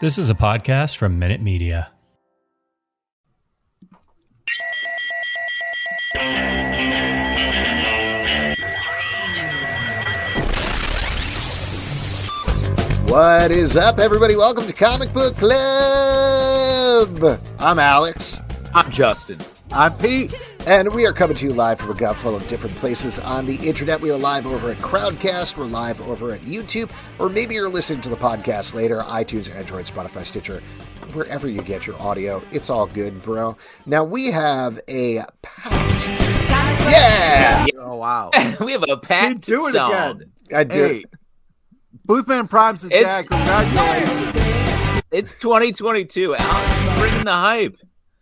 This is a podcast from Minute Media. What is up, everybody? Welcome to Comic Book Club. I'm Alex. I'm Justin. I'm Pete. And we are coming to you live from a couple of different places on the internet. We are live over at Crowdcast. We're live over at YouTube. Or maybe you're listening to the podcast later. iTunes, Android, Spotify, Stitcher. Wherever you get your audio. It's all good, bro. Now, we have a packed... Yeah! Oh, wow. We have a packed do it song. again. I do. Hey, Boothman Prime's is back. Congratulations. It's 2022. Alex, bringing the hype.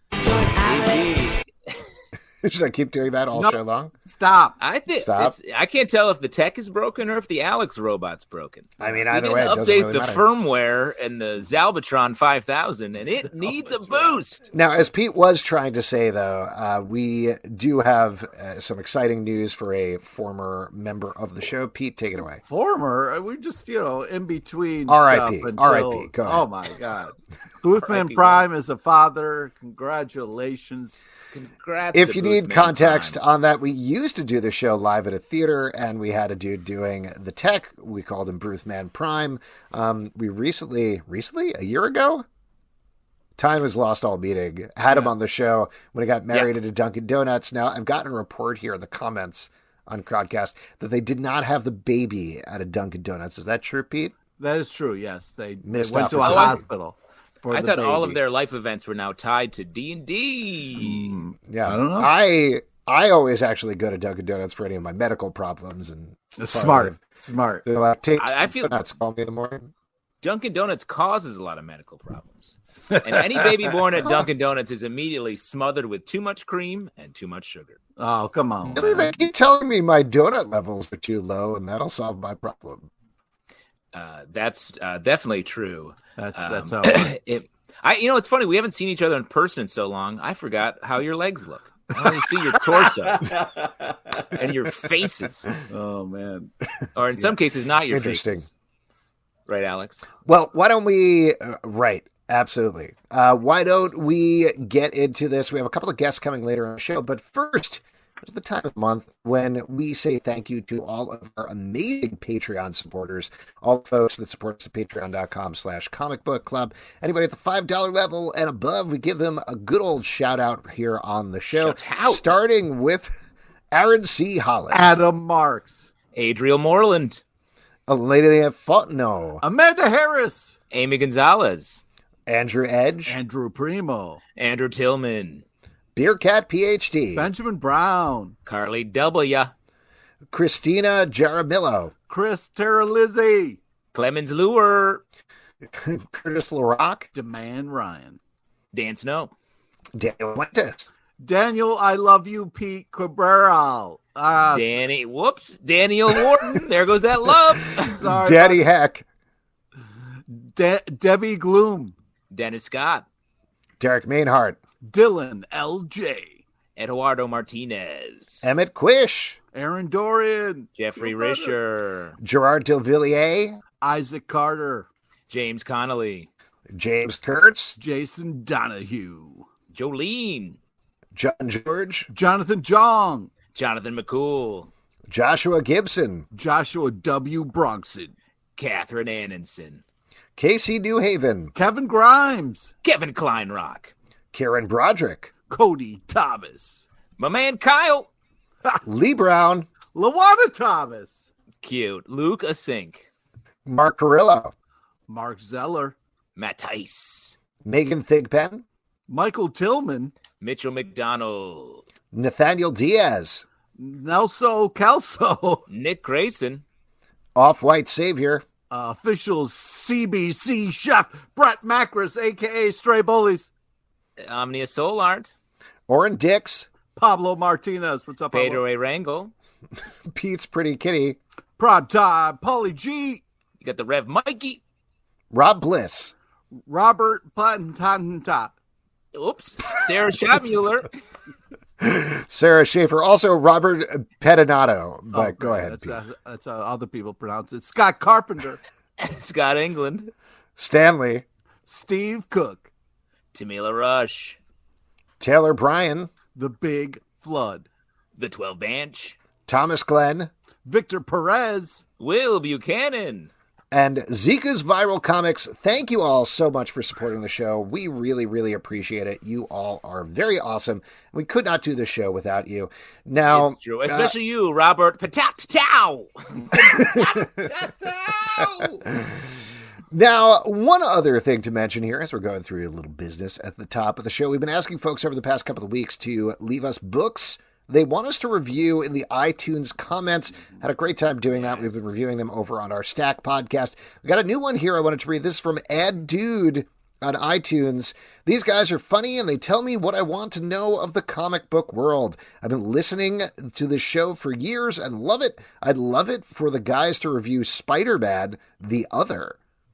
Should I keep doing that all show long? Stop. I think Stop. I can't tell if the tech is broken or if the Alex robot's broken. I mean, We either didn't way, it doesn't update really the matter. firmware and the Zalbatron 5000, and it needs a boost. Now, as Pete was trying to say, though, we do have some exciting news for a former member of the show. Pete, take it away. Former, we just, in between R.I.P. stuff R.I.P. Go ahead. Oh, my God. Boothman R.I.P. Prime is a father. Congratulations. Congrats. If to you need Boothman context Prime. on that, we used to do the show live at a theater, and we had a dude doing the tech. We called him Boothman Prime. We recently, a year ago? Time has lost all meaning. Had him on the show when he got married at a Dunkin' Donuts. Now, I've gotten a report here in the comments on Crowdcast that they did not have the baby at a Dunkin' Donuts. Is that true, Pete? That is true, yes. They Missed went to a opportunity. hospital. I thought all of their life events were now tied to D&D. Yeah. I don't know. I always actually go to Dunkin' Donuts for any of my medical problems. And Smart. They're like, take I feel- donuts, call me in the morning. Dunkin' Donuts causes a lot of medical problems. And any baby born at Dunkin' Donuts is immediately smothered with too much cream and too much sugar. Oh, come on. Really, they keep telling me my donut levels are too low, and that'll solve my problem. That's definitely true. That's how It's funny. We haven't seen each other in person in so long. I forgot how your legs look. I only see your torso and your faces, Oh, man. or in some cases, not your Interesting. faces. Right, Alex? Well, why don't we? Right, absolutely. Why don't we get into this? We have a couple of guests coming later on the show, but first, it's the time of the month when we say thank you to all of our amazing Patreon supporters, all the folks that support us at patreon.com/comicbookclub. Anybody at the $5 level and above, we give them a good old shout out here on the show. Shout out. Starting with Aaron C. Hollis, Adam Marks. Adriel Moreland, Elena Fontenot, Amanda Harris. Amy Gonzalez, Andrew Edge, Andrew Primo. Andrew Tillman, Beer Cat PhD, Benjamin Brown. Carly W., Christina Jaramillo, Chris Terralizzi. Clemens Lure, Curtis LaRock, Demand Ryan. Dan Snow, Daniel Fuentes, Daniel, I love you, Pete Cabral. Daniel Wharton. There goes that love. Sorry, Daddy Heck, Debbie Gloom. Dennis Scott, Derek Mainhart, Dylan L.J. Eduardo Martinez, Emmett Quish, Aaron Dorian. Jeffrey Risher, Gerard Delvilliers, Isaac Carter. James Connolly, James Kurtz, Jason Donahue. Jolene, John George, Jonathan Jong. Jonathan McCool, Joshua Gibson, Joshua W. Bronson. Catherine Annenson, Casey Newhaven, Kevin Grimes. Kevin Kleinrock, Karen Broderick, Cody Thomas. my man Kyle, Lee Brown, Lawana Thomas. cute, Luke Asink, Mark Carrillo, Mark Zeller. Matt Tice, Megan Thigpen, Michael Tillman. Mitchell McDonald, Nathaniel Diaz, Nelso Kelso. Nick Grayson, Off-White Savior, Official CBC chef Brett Macris, a.k.a. Stray Bullies. Omnia Solart, Oren Dix, Pablo Martinez. What's up, Pedro Pablo? A. Rangel, Pete's Pretty Kitty, Prime Time, Paulie G. you got the Rev Mikey, Rob Bliss, Robert Plantanta. oops, Sarah Schotmuller, Sarah Schaefer, also Robert Pedinato. But go ahead, That's, Pete. that's how other people pronounce it. Scott Carpenter. Scott England, Stanley, Steve Cook, Tamila Rush, Taylor Bryan, The Big Flood, the 12 Bench, Thomas Glenn, Victor Perez, Will Buchanan, and Zika's Viral Comics. Thank you all so much for supporting the show. We really, really appreciate it. You all are very awesome. We could not do this show without you. Now, it's true. Especially you, Robert Patatow. Now, one other thing to mention here as we're going through a little business at the top of the show, we've been asking folks over the past couple of weeks to leave us books they want us to review in the iTunes comments. Had a great time doing that. We've been reviewing them over on our Stack podcast. We got a new one here I wanted to read. This is from Ed Dude on iTunes. These guys are funny and they tell me what I want to know of the comic book world. I've been listening to this show for years and love it. I'd love it for the guys to review Spider-Man, The Other.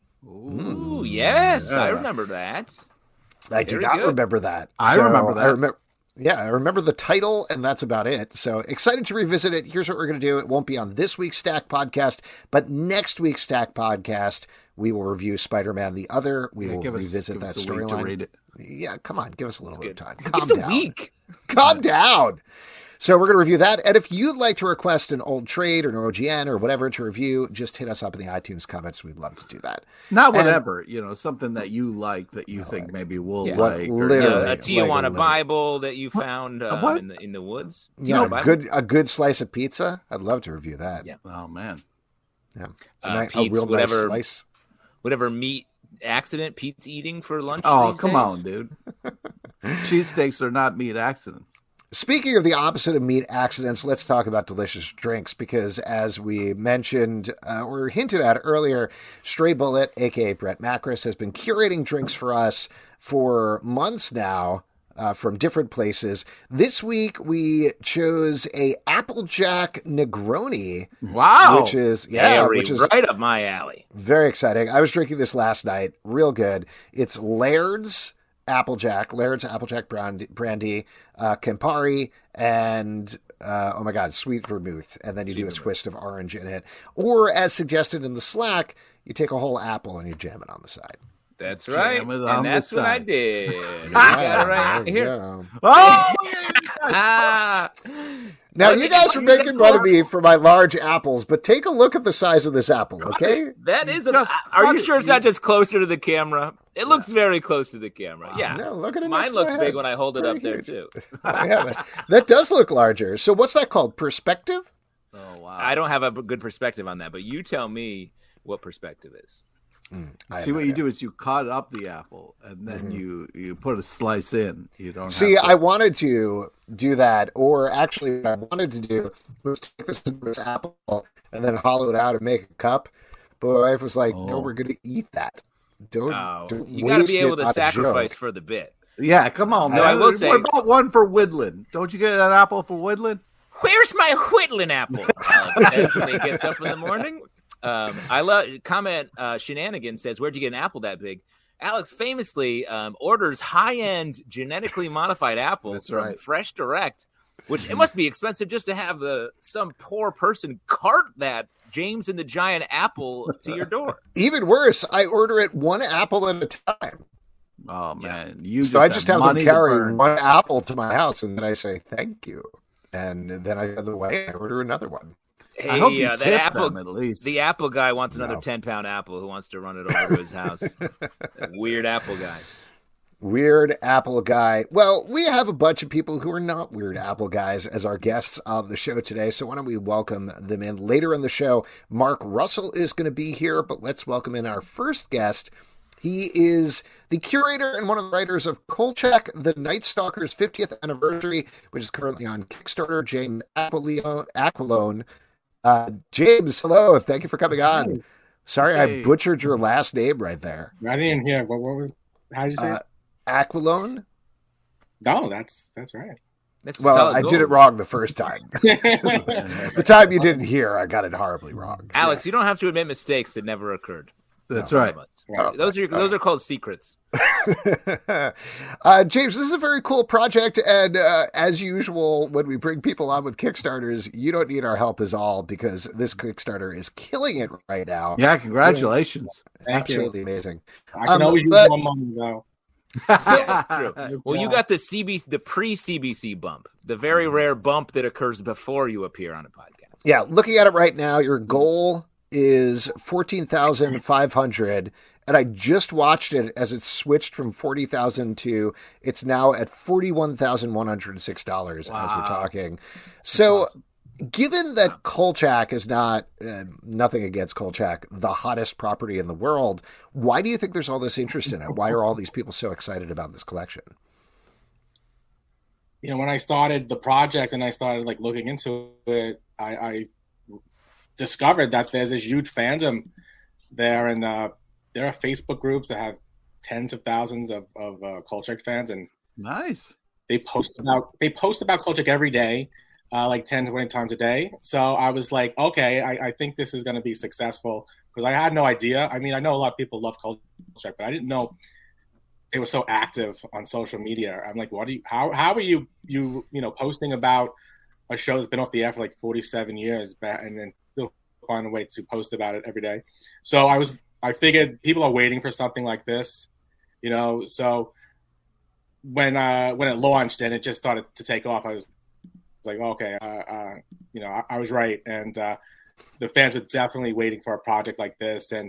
Ooh, yes, I remember that. I do not remember that. I remember that. I remember the title, and that's about it. So excited to revisit it. Here's what we're going to do. It won't be on this week's Stack podcast, but next week's Stack podcast, we will review Spider-Man The Other. We will revisit that storyline. Yeah, come on. Give us a little bit of time. Calm down. A week. Calm down. So we're going to review that. And if you'd like to request an old trade or an OGN or whatever to review, just hit us up in the iTunes comments. We'd love to do that. Not whatever, something that you like that you think maybe we'll like. Literally. A Tijuana Bible that you found in the woods. Yeah, a good slice of pizza. I'd love to review that. Yeah. Oh, man. Yeah. Pete's, real nice slice. Whatever meat accident Pete's eating for lunch. Oh, come on, dude. Cheesesteaks are not meat accidents. Speaking of the opposite of meat accidents, let's talk about delicious drinks because as we mentioned or hinted at earlier, Stray Bullet, a.k.a. Brett Macris, has been curating drinks for us for months now from different places. This week, we chose a Applejack Negroni. Wow. Which is right up my alley. Very exciting. I was drinking this last night. Real good. It's Laird's Applejack brandy, Campari, and oh my god, sweet vermouth, and then you do a twist of orange in it. Or as suggested in the Slack, you take a whole apple and you jam it on the side. That's right, and that's what I did. Right here. Now, you guys are making fun of me for my large apples, but take a look at the size of this apple, okay? That is are you sure it's not just closer to the camera? It looks very close to the camera. Yeah. No, look at it. Mine looks big when I hold it up there, too. Yeah, that does look larger. So what's that called? Perspective? Oh, wow. I don't have a good perspective on that, but you tell me what perspective is. See, what you do is you cut up the apple and then you put a slice in. You don't I wanted to do that, or actually what I wanted to do was take this apple and then hollow it out and make a cup. But my wife was like, no, we're going to eat that. Don't you got to be able to sacrifice for the bit. Yeah, come on, man. I will say, what about one for Woodland? Don't you get an apple for Woodland? Where's my Whitland apple? When he gets up in the morning. I love Shenanigan says, where'd you get an apple that big? Alex famously orders high-end genetically modified apples from Fresh Direct, which it must be expensive just to have some poor person cart that James and the Giant apple to your door. Even worse, I order it one apple at a time. Oh, man. So I just have them carry one apple to my house, and then I say, thank you. And then I go the way, I order another one. Hey, I hope you tip them at least. The apple guy wants another 10-pound apple who wants to run it over to his house. Weird apple guy. Weird apple guy. Well, we have a bunch of people who are not weird apple guys as our guests of the show today, so why don't we welcome them in. Later in the show, Mark Russell is going to be here, but let's welcome in our first guest. He is the curator and one of the writers of Kolchak, the Night Stalker's 50th anniversary, which is currently on Kickstarter. James Aquilone. James, hello. Thank you for coming on. Sorry, I butchered your last name right there. I didn't hear. What was? How did you say it? Aquilone? No, that's right. I did it wrong the first time. The time you didn't hear, I got it horribly wrong. Alex, you don't have to admit mistakes that never occurred. That's right. Those are called secrets. James, this is a very cool project, and as usual, when we bring people on with Kickstarters, you don't need our help as all because this Kickstarter is killing it right now. Yeah, congratulations! Absolutely amazing. I can always use more money though. Yeah, true. Well, you got the pre-CBC bump, the very rare bump that occurs before you appear on a podcast. Yeah, looking at it right now, your goal is 14,500, and I just watched it as it switched from 40,000 to it's now at $41,106 as we're talking. So, awesome. Given that Kolchak is not, nothing against Kolchak, the hottest property in the world, why do you think there's all this interest in it? Why are all these people so excited about this collection? You know, when I started the project and I started like looking into it, I discovered that there's this huge fandom there, and there are Facebook groups that have tens of thousands of Kolchak fans, and nice. They post about Kolchak every day. Like 10 to 20 times a day. So I was like, okay, I think this is going to be successful because I had no idea. I mean, I know a lot of people love Kolchak, but I didn't know it was so active on social media. I'm like, how are you posting about a show that's been off the air for like 47 years and then still find a way to post about it every day? So I figured people are waiting for something like this, so when it launched and it just started to take off, I was like, okay, I was right, and the fans were definitely waiting for a project like this, and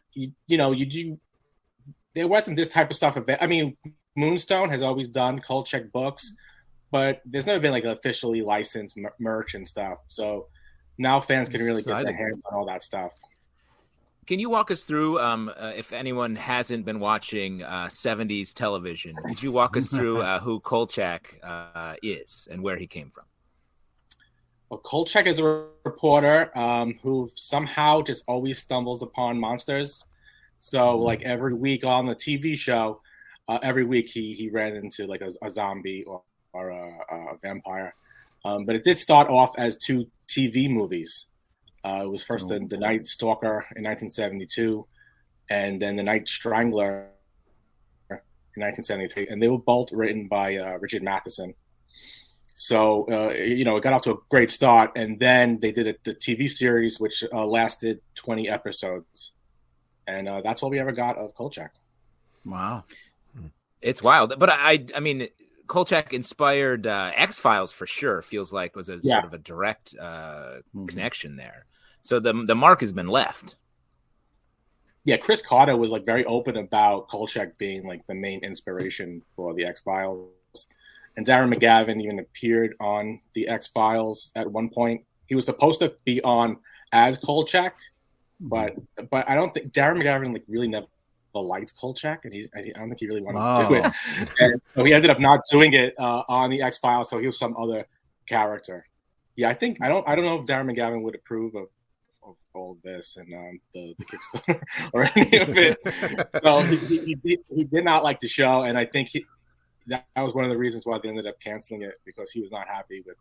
there wasn't this type of stuff. I mean, Moonstone has always done Kolchak books, but there's never been like officially licensed merch and stuff. So now fans can really get their hands on all that stuff. Can you walk us through, if anyone hasn't been watching 70s television, could you walk us through who Kolchak is and where he came from? Well, Kolchak is a reporter who somehow just always stumbles upon monsters. So, like every week on the TV show, every week he ran into like a zombie or a vampire. But it did start off as 2 TV movies. It was first the Night Stalker in 1972, and then the Night Strangler in 1973, and they were both written by Richard Matheson. So, it got off to a great start, and then they did the TV series, which lasted 20 episodes. And that's all we ever got of Kolchak. Wow. It's wild. But I mean, Kolchak inspired X-Files for sure. Feels like was a sort of a direct connection there. So the mark has been left. Yeah, Chris Carter was like very open about Kolchak being like the main inspiration for the X-Files. And Darren McGavin even appeared on the X-Files at one point. He was supposed to be on as Kolchak, but I don't think Darren McGavin like really never liked Kolchak, and I don't think he really wanted to do it. And so he ended up not doing it on the X-Files. So he was some other character. Yeah, I don't know if Darren McGavin would approve of all of this and the Kickstarter or any of it. So he did not like the show, and I think that was one of the reasons why they ended up canceling it, because he was not happy with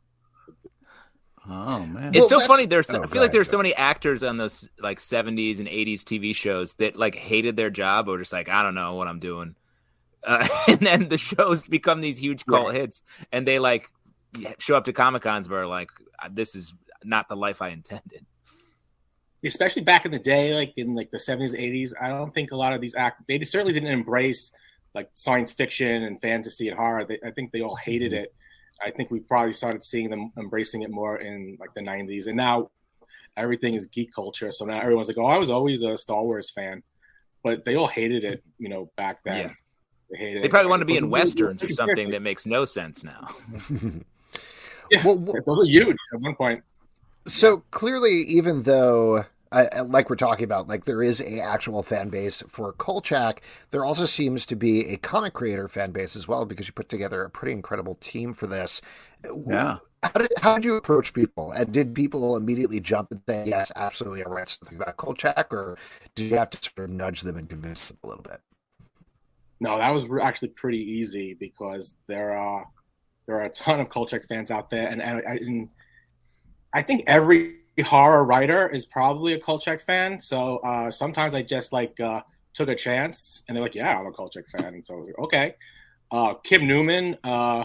Oh man, it's so funny. I feel like there's so many actors on those like 70s and 80s TV shows that like hated their job or just like, I don't know what I'm doing, and then the shows become these huge cult hits, and they like show up to Comic-Cons where like, this is not the life I intended. Especially back in the day, like in like the 70s, 80s, I don't think a lot of these they certainly didn't embrace like science fiction and fantasy and horror. I think they all hated it. I think we probably started seeing them embracing it more in like the 90s. And now everything is geek culture. So now everyone's like, oh, I was always a Star Wars fan. But they all hated it, back then. Yeah. They hated They probably want to be in Westerns or something that makes no sense now. Yeah, those were huge at one point. So clearly, even though, like we're talking about, like there is a actual fan base for Kolchak, there also seems to be a comic creator fan base as well, because you put together a pretty incredible team for this. Yeah. How did you approach people? And did people immediately jump and say, yes, absolutely, I read something about Kolchak, or did you have to sort of nudge them and convince them a little bit? No, that was actually pretty easy, because there are a ton of Kolchak fans out there, and I think every horror writer is probably a Kolchak fan. So sometimes I just like took a chance, and they're like, "Yeah, I'm a Kolchak fan," and so I was like, "Okay." Kim Newman,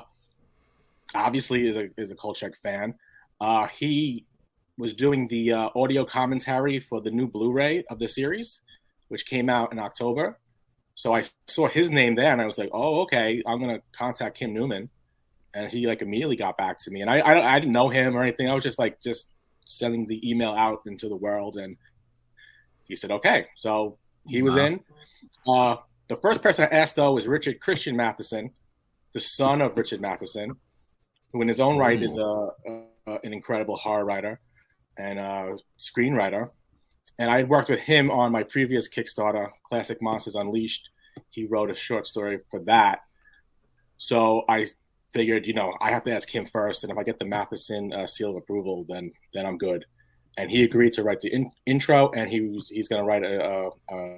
obviously, is a Kolchak fan. He was doing the audio commentary for the new Blu-ray of the series, which came out in October. So I saw his name there, and I was like, "Oh, okay. I'm gonna contact Kim Newman," and he like immediately got back to me. And I didn't know him or anything. I was just sending the email out into the world, and he said, "Okay." So he was in. The first person I asked though was Richard Christian Matheson, the son of Richard Matheson, who in his own right is an incredible horror writer and screenwriter. And I had worked with him on my previous Kickstarter, Classic Monsters Unleashed. He wrote a short story for that. So I figured, I have to ask him first. And if I get the Matheson seal of approval, then I'm good. And he agreed to write the intro, and he's going to write a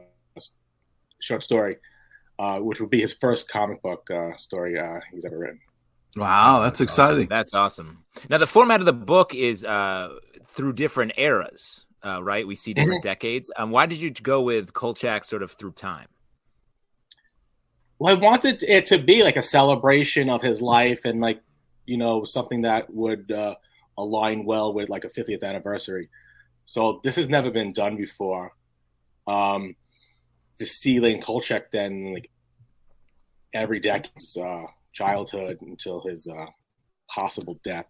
short story, which would be his first comic book story he's ever written. Wow, that's exciting. Awesome. That's awesome. Now, the format of the book is through different eras. Right? We see different decades. Why did you go with Kolchak sort of through time? Well, I wanted it to be like a celebration of his life and something that would align well with like a 50th anniversary. So this has never been done before. To see Lane Kolchak then like every decade's childhood until his possible death.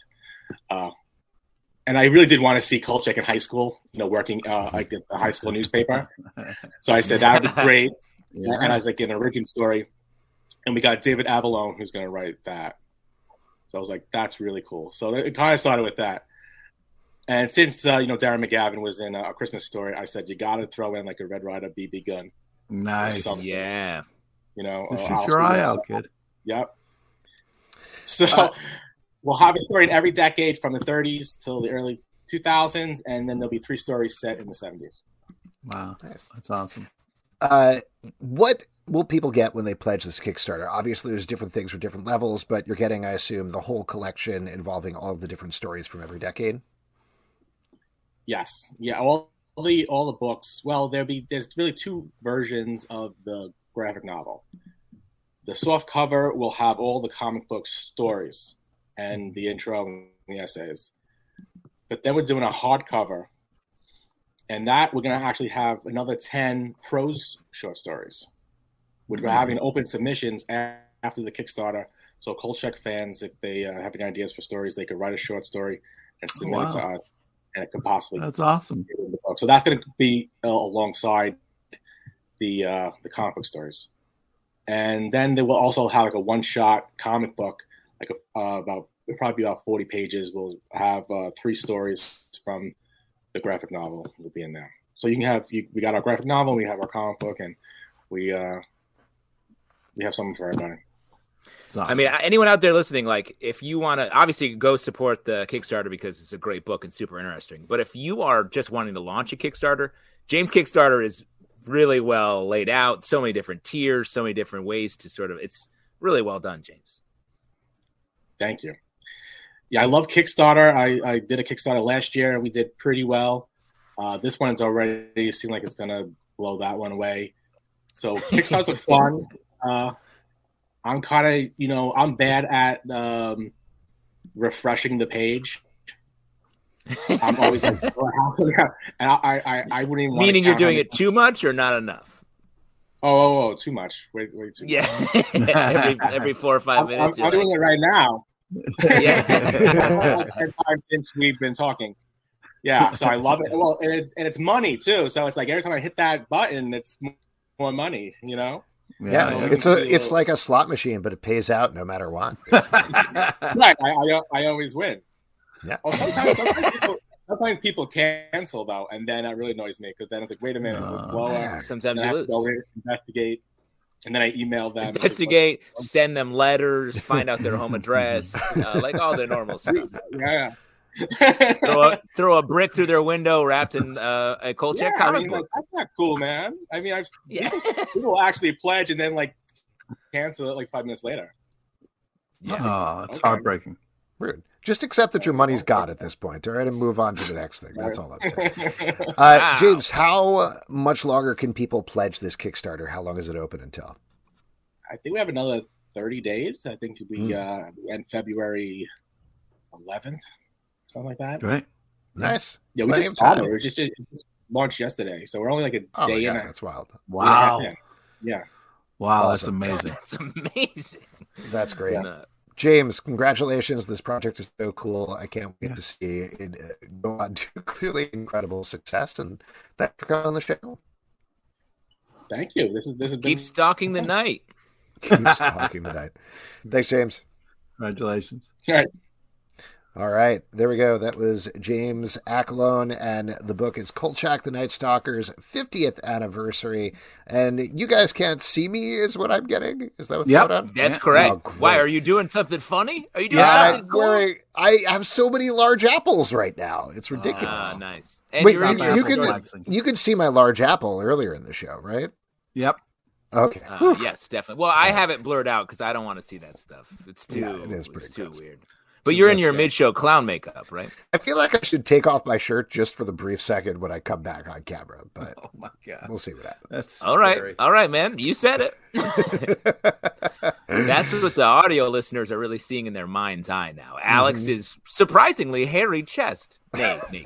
And I really did want to see Kolchak in high school, working like at the high school newspaper. So I said, that would be great. Yeah. And I was like, an origin story. And we got David Avallone, who's going to write that. So I was like, that's really cool. So it kind of started with that. And since, Darren McGavin was in A Christmas Story, I said, you got to throw in like a Red Ryder BB gun. Nice. Yeah. Shoot your eye out, kid. Yep. So... we'll have a story in every decade from the 30s till the early 2000s, and then there'll be 3 stories set in the 70s. Wow, nice. That's awesome. What will people get when they pledge this Kickstarter? Obviously, there's different things for different levels, but you're getting, I assume, the whole collection involving all of the different stories from every decade. Yes, yeah, all the books. Well, there's really 2 versions of the graphic novel. The soft cover will have all the comic book stories and the intro and the essays. But then we're doing a hardcover, and that we're going to actually have another 10 prose short stories, which we're having open submissions after the Kickstarter. So Kolchak fans, if they have any ideas for stories, they could write a short story and submit it to us, and it could possibly. That's awesome. So that's going to be alongside the comic book stories, and then they will also have like a one-shot comic book. Like probably about 40 pages. We'll have 3 stories from the graphic novel will be in there. So you can have we got our graphic novel, we have our comic book, and we have something for everybody. Awesome. I mean, anyone out there listening, like if you want to, obviously go support the Kickstarter because it's a great book and super interesting. But if you are just wanting to launch a Kickstarter, James' Kickstarter is really well laid out. So many different tiers, so many different ways to it's really well done, James. Thank you. Yeah, I love Kickstarter. I did a Kickstarter last year, and we did pretty well. This one's already seemed like it's going to blow that one away. So Kickstarters are fun. I'm kind of, I'm bad at refreshing the page. I'm always like, and I wouldn't even. Meaning you're doing it too much or not enough? Oh, too much. Way too much. Yeah, every 4 or 5 minutes. I'm doing it right now. Yeah. 10 times since we've been talking. Yeah, so I love it. Well, and it's money too. So it's like every time I hit that button, it's more money. Yeah, it's like a slot machine, but it pays out no matter what. Right, I always win. Yeah. Well, sometimes people cancel though, and then that really annoys me because then it's like, wait a minute, sometimes you lose. Go investigate, and then I email them. Investigate, send them letters, find out their home address, like all the normal stuff. Yeah. throw a brick through their window wrapped in a Kolchak comic book. That's not cool, man. I mean, people actually pledge and then like cancel it like 5 minutes later. Yeah. Oh, it's heartbreaking. Rude. Just accept that your money's gone at this point, all right, and move on to the next thing. That's all I'm saying. Wow. James, how much longer can people pledge this Kickstarter? How long is it open until? I think we have another 30 days. I think we end February 11th, something like that. Right. Nice. Yeah, we Plenty just of time. started. It just launched yesterday, so we're only like a Oh my day God, and a that's wild. Wow. Yeah. Wow, that's Awesome. amazing. That's amazing. That's great. Yeah. James, congratulations. This project is so cool. I can't wait to see it go on to clearly incredible success. And thanks for coming on the show. Thank you. This has been Keep stalking the night. Keeps talking tonight. Thanks, James. Congratulations. all right. All right, there we go. That was James Acklone, and the book is Kolchak the Night Stalker's 50th anniversary. And you guys can't see me, is what I'm getting. Is that what's Yep. going on? That's Yeah. correct. Oh, great. Why are you doing something funny? Are you doing Yeah, something cool? I have so many large apples right now. It's ridiculous. Ah, nice. And Wait, you're in you your can- relaxing. You could see my large apple earlier in the show, right? Yep. Okay. yes, definitely. Well, I have it blurred out because I don't want to see that stuff. It's too, Yeah, it is pretty it's too gross. weird. But you're in your mid-show clown makeup, right? I feel like I should take off my shirt just for the brief second when I come back on camera, but Oh my God. we'll see what happens. That's All right, scary. all right, man. You said it. That's what the audio listeners are really seeing in their mind's eye now. Alex's surprisingly hairy chest. Nate.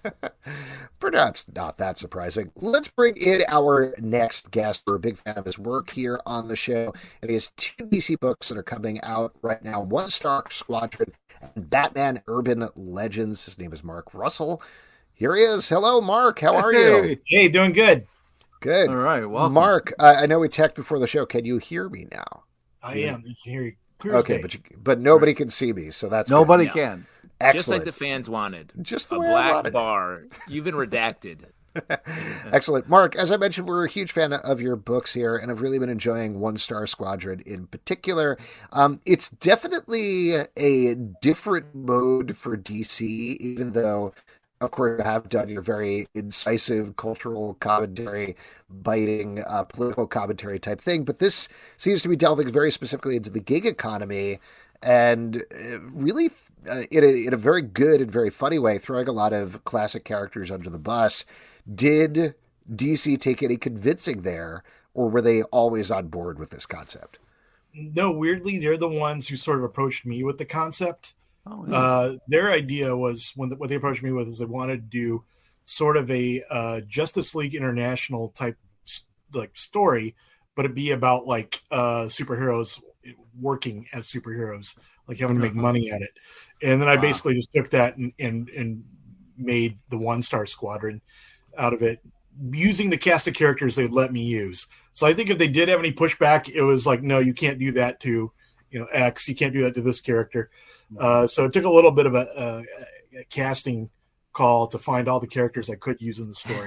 Perhaps not that surprising. Let's bring in our next guest. We're a big fan of his work here on the show, and he has 2 DC books that are coming out right now: One Star Squadron and Batman Urban Legends. His name is Mark Russell. Here he is. Hello, Mark. How are you? Hey, doing good. Good. All right. Welcome. Mark, I know we checked before the show. Can you hear me now? I am. You can hear you clear as Okay, day. but nobody can see me, so that's Nobody Yeah. can. good. Just like Excellent. the fans wanted. Just the A way I black wanted it. bar. You've been redacted. Excellent. Mark, as I mentioned, we're a huge fan of your books here, and I've really been enjoying One Star Squadron in particular. It's definitely a different mode for DC, even though, of course, you have done your very incisive cultural commentary, biting political commentary type thing, but this seems to be delving very specifically into the gig economy and really in a very good and very funny way, throwing a lot of classic characters under the bus. Did DC take any convincing there, or were they always on board with this concept? No, weirdly, they're the ones who sort of approached me with the concept. Oh, yes. Their idea was what they approached me with is they wanted to do sort of a Justice League International type like story, but it'd be about like superheroes working as superheroes, like having to make money at it. And then I basically just took that and made the One Star Squadron out of it, using the cast of characters they'd let me use. So I think if they did have any pushback, it was like, no, you can't do that to, X. You can't do that to this character. So it took a little bit of a casting call to find all the characters I could use in the story.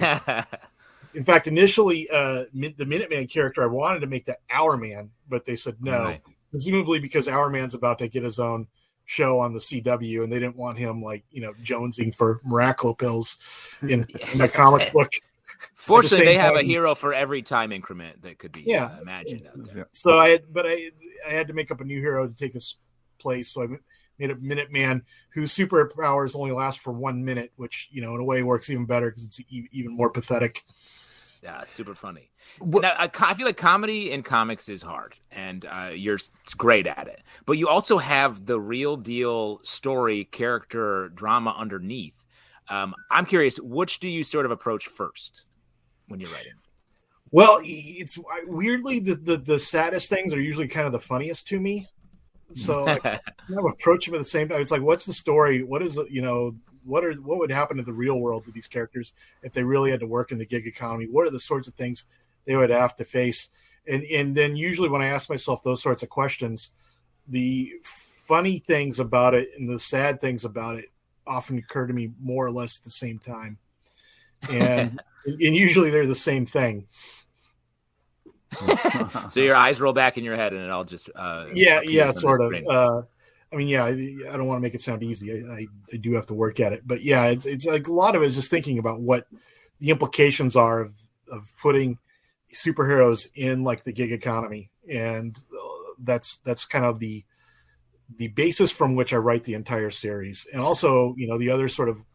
In fact, initially, the Minuteman character, I wanted to make that Hourman, but they said no, Right. presumably because Hourman's about to get his own show on the CW, and they didn't want him jonesing for Miraclo pills in the comic book. Fortunately, same they have a time- hero for every time increment that could be Yeah. imagined out there. So I had to make up a new hero to take his place. So I made a Minuteman whose superpowers only last for 1 minute, which in a way works even better because it's even more pathetic. Yeah, it's super funny. What- Now, I feel like comedy in comics is hard, and you're great at it. But you also have the real deal story, character, drama underneath. I'm curious, which do you sort of approach first when you're writing? Well, it's weirdly the saddest things are usually kind of the funniest to me. So I kind of approach them at the same time. It's like, what's the story? What is it? What would happen in the real world to these characters if they really had to work in the gig economy? What are the sorts of things they would have to face? And then usually when I ask myself those sorts of questions, the funny things about it and the sad things about it often occur to me more or less at the same time. And usually they're the same thing. So your eyes roll back in your head, and it all just Yeah, appears on the sort of. screen. I don't want to make it sound easy. I do have to work at it, but yeah, it's like a lot of it is just thinking about what the implications are of putting superheroes in like the gig economy, and that's kind of the the basis from which I write the entire series. And also, the other sort of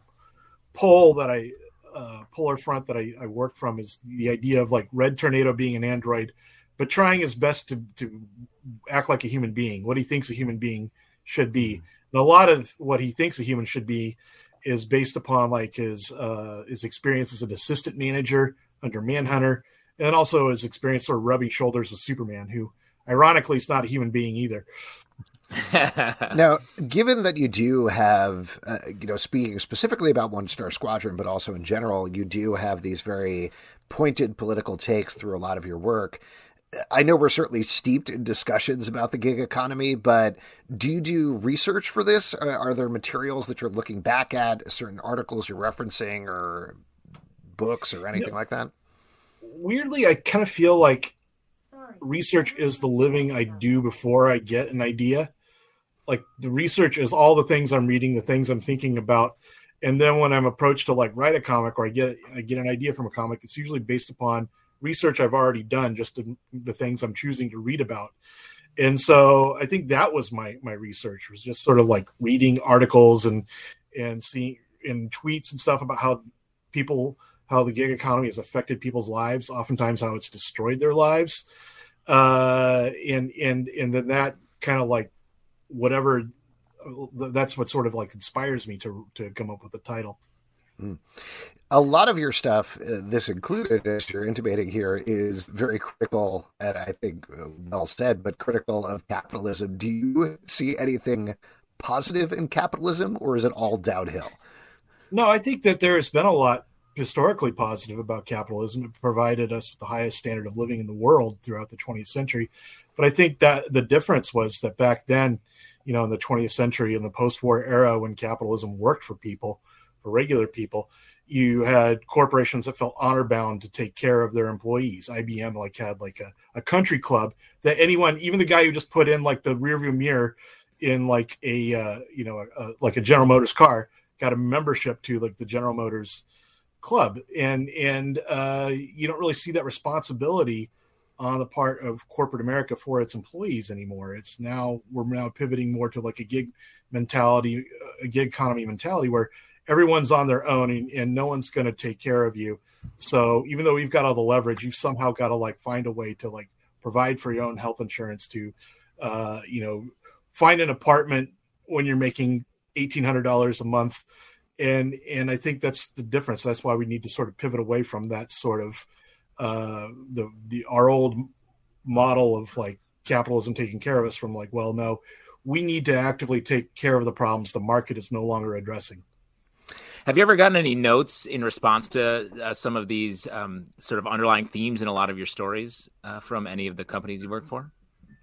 polar front that I work from is the idea of like Red Tornado being an android, but trying his best to act like a human being, what he thinks a human being should be. And a lot of what he thinks a human should be is based upon like his experience as an assistant manager under Manhunter, and also his experience sort of rubbing shoulders with Superman, who ironically is not a human being either. Now, given that you do have, speaking specifically about One Star Squadron, but also in general, you do have these very pointed political takes through a lot of your work. I know we're certainly steeped in discussions about the gig economy, but do you do research for this? Are there materials that you're looking back at, certain articles you're referencing, or books or anything like that? Weirdly, I kind of feel like research is the living I do before I get an idea. Like the research is all the things I'm reading, the things I'm thinking about. And then when I'm approached to like write a comic or I get an idea from a comic, it's usually based upon research I've already done, just the things I'm choosing to read about. And so I think that was my research, was just sort of like reading articles and seeing in tweets and stuff about how the gig economy has affected people's lives, oftentimes how it's destroyed their lives. And then that kind of like whatever, that's what sort of like inspires me to come up with the title. A lot of your stuff, this included, as you're intimating here, is very critical, and I think well said, but critical of capitalism. Do you see anything positive in capitalism, or is it all downhill? No, I think that there has been a lot historically positive about capitalism. It provided us with the highest standard of living in the world throughout the 20th century. But I think that the difference was that back then, in the 20th century, in the post-war era, when capitalism worked for people, for regular people, you had corporations that felt honor bound to take care of their employees. IBM had a country club that anyone, even the guy who just put in like the rearview mirror in like a General Motors car, got a membership to like the General Motors club. And you don't really see that responsibility on the part of corporate America for its employees anymore. We're now pivoting more to like a gig mentality, a gig economy mentality where everyone's on their own and no one's going to take care of you. So even though we've got all the leverage, you've somehow got to like find a way to like provide for your own health insurance, to, find an apartment when you're making $1,800 a month. And I think that's the difference. That's why we need to sort of pivot away from that sort of our old model of like capitalism taking care of us, from like, well, no, we need to actively take care of the problems the market is no longer addressing. Have you ever gotten any notes in response to some of these sort of underlying themes in a lot of your stories from any of the companies you work for?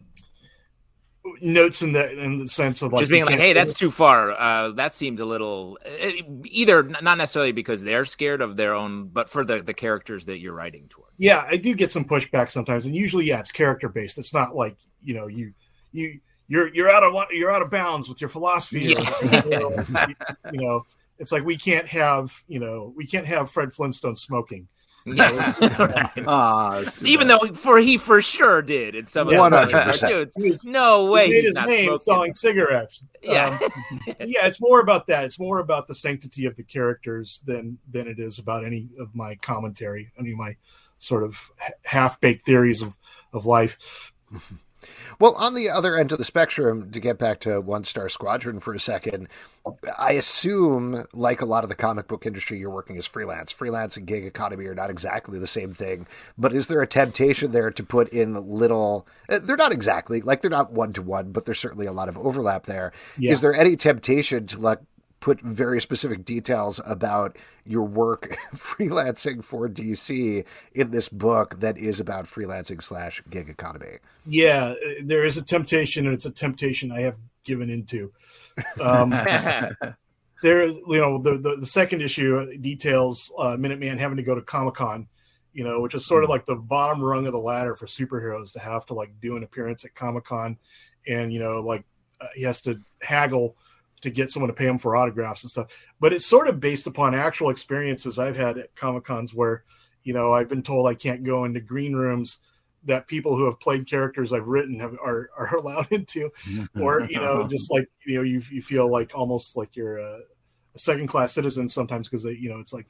Notes in the sense of like just being like, hey, that's too far. That seems a little either not necessarily because they're scared of their own, but for the characters that you're writing toward. Yeah, I do get some pushback sometimes, and usually, it's character based. It's not like you're out of bounds with your philosophy. Yeah. It's like we can't have Fred Flintstone smoking. Yeah. Even though he for sure did in some of the 100%. No way. He made his name selling cigarettes. Yeah. It's more about that. It's more about the sanctity of the characters than it is about any of my commentary, any of my sort of half-baked theories of life. Well, on the other end of the spectrum, to get back to One Star Squadron for a second, I assume, like a lot of the comic book industry, you're working as freelance. Freelance and gig economy are not exactly the same thing, but is there a temptation there to put in they're not exactly, like they're not one-to-one, but there's certainly a lot of overlap there. Yeah. Is there any temptation to put very specific details about your work freelancing for DC in this book that is about freelancing / gig economy? Yeah, there is a temptation, and it's a temptation I have given into. There is, the second issue details Minuteman having to go to Comic-Con, which is sort of like the bottom rung of the ladder for superheroes to have to like do an appearance at Comic-Con, and he has to haggle to get someone to pay him for autographs and stuff. But it's sort of based upon actual experiences I've had at Comic-Cons where, I've been told I can't go into green rooms that people who have played characters I've written are allowed into, or just like you feel like almost like you're a second class citizen sometimes because it's like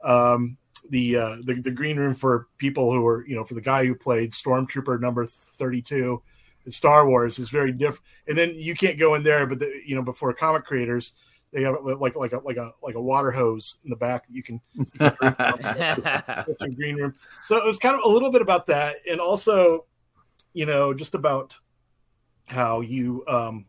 the green room for people who are for the guy who played Stormtrooper number 32 in Star Wars is very different, and then you can't go in there, but but for comic creators. They have like a water hose in the back that you can drink from. It's a green room. So it was kind of a little bit about that, and also, just about how you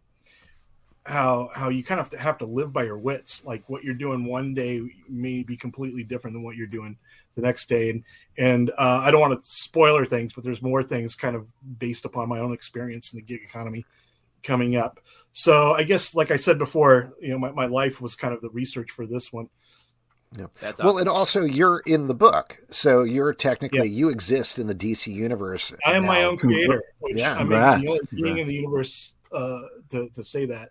how you kind of have to live by your wits. Like what you're doing one day may be completely different than what you're doing the next day. And I don't want to spoiler things, but there's more things kind of based upon my own experience in the gig economy coming up. So I guess, like I said before, my life was kind of the research for this one. Yeah. That's awesome. Well, and also you're in the book, so you're technically you exist in the DC universe. I am my own creator, which I'm the only being in the universe to say that.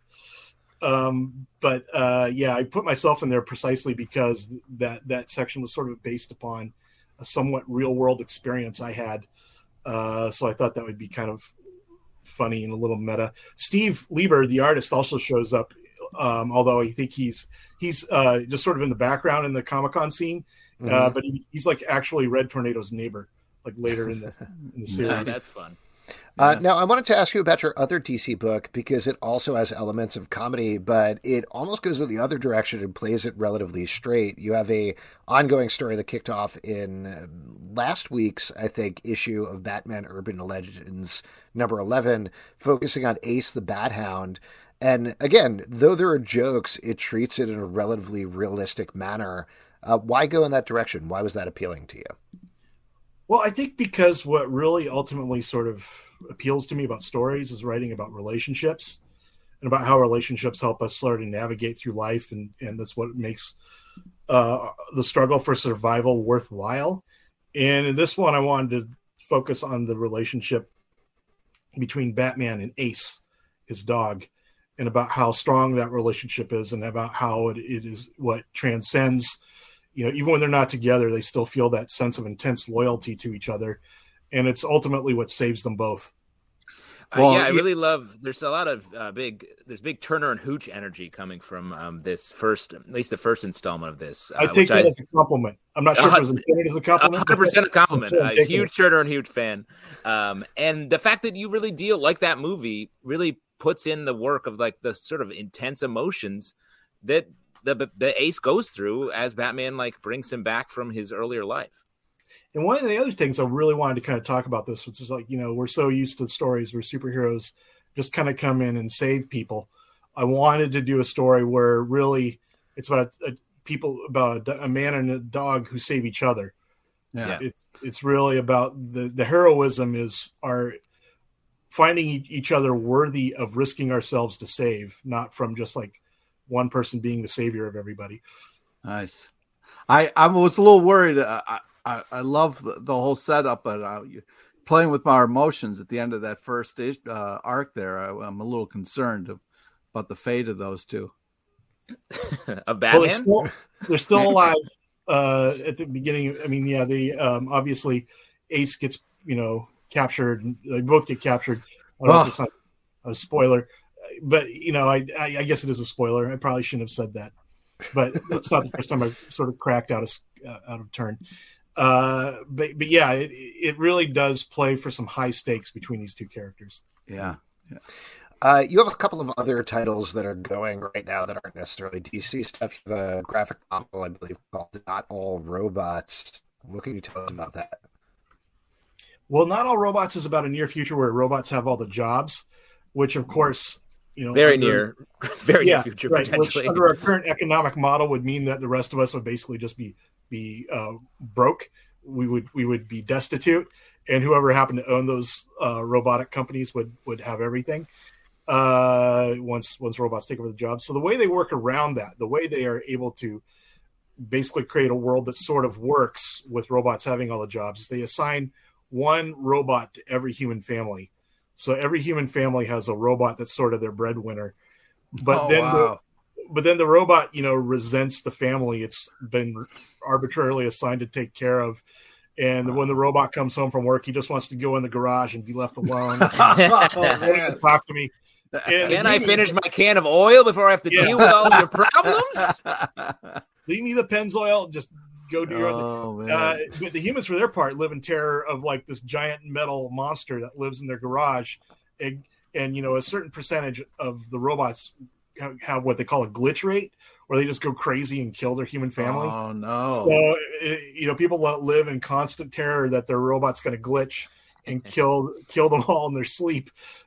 But I put myself in there precisely because that section was sort of based upon a somewhat real world experience I had. So I thought that would be kind of funny and a little meta. Steve Lieber, the artist, also shows up, although I think he's just sort of in the background in the Comic-Con scene, but he's like actually Red Tornado's neighbor, like later in the series. Yeah, that's fun. Now, I wanted to ask you about your other DC book because it also has elements of comedy, but it almost goes in the other direction and plays it relatively straight. You have a ongoing story that kicked off in last week's, I think, issue of Batman Urban Legends number 11, focusing on Ace the Bat Hound. And again, though there are jokes, it treats it in a relatively realistic manner. Why go in that direction? Why was that appealing to you? Well, I think because what really ultimately sort of appeals to me about stories is writing about relationships and about how relationships help us sort of navigate through life. And that's what makes the struggle for survival worthwhile. And in this one, I wanted to focus on the relationship between Batman and Ace, his dog, and about how strong that relationship is and about how it is what transcends, even when they're not together, they still feel that sense of intense loyalty to each other. And it's ultimately what saves them both. I really love, there's a lot of big Turner and Hooch energy coming from this first, at least the first installment of this. I take that as a compliment. I'm not sure if it was intended as a compliment. 100% a compliment. A huge Turner and Hooch fan. And the fact that you really deal, like that movie, really puts in the work of like the sort of intense emotions that the Ace goes through as Batman brings him back from his earlier life. And one of the other things I really wanted to kind of talk about this, which is we're so used to stories where superheroes just kind of come in and save people. I wanted to do a story where really it's about a man and a dog who save each other. Yeah. It's really about the heroism are finding each other worthy of risking ourselves to save, not from just like one person being the savior of everybody. Nice. I was a little worried. I love the whole setup, but playing with my emotions at the end of that first arc there, I'm a little concerned about the fate of those two. Of Batman? Well, they're still alive at the beginning. I mean, they obviously Ace gets captured. They both get captured. I don't know if it's not a spoiler, but I guess it is a spoiler. I probably shouldn't have said that, but it's not the first time I've sort of cracked out of turn. But yeah, it really does play for some high stakes between these two characters. Yeah. You have a couple of other titles that are going right now that aren't necessarily DC stuff. You have a graphic novel, I believe, called Not All Robots. What can you tell us about that? Well, Not All Robots is about a near future where robots have all the jobs, which of course, very near future, right, potentially. Which under our current economic model would mean that the rest of us would basically just be broke. We would be destitute, and whoever happened to own those robotic companies would have everything once robots take over the job. So the way they work around that, the way they are able to basically create a world that sort of works with robots having all the jobs, is they assign one robot to every human family. So every human family has a robot that's sort of their breadwinner. But then the robot, resents the family it's been arbitrarily assigned to take care of. And when the robot comes home from work, he just wants to go in the garage and be left alone. Talk to me. And can I finish my can of oil before I have to deal with all your problems? Leave me the Pennzoil. Just go do your own thing. But the humans, for their part, live in terror of like this giant metal monster that lives in their garage. And a certain percentage of the robots have what they call a glitch rate, where they just go crazy and kill their human family. Oh, no. So, people live in constant terror that their robot's going to glitch and kill them all in their sleep.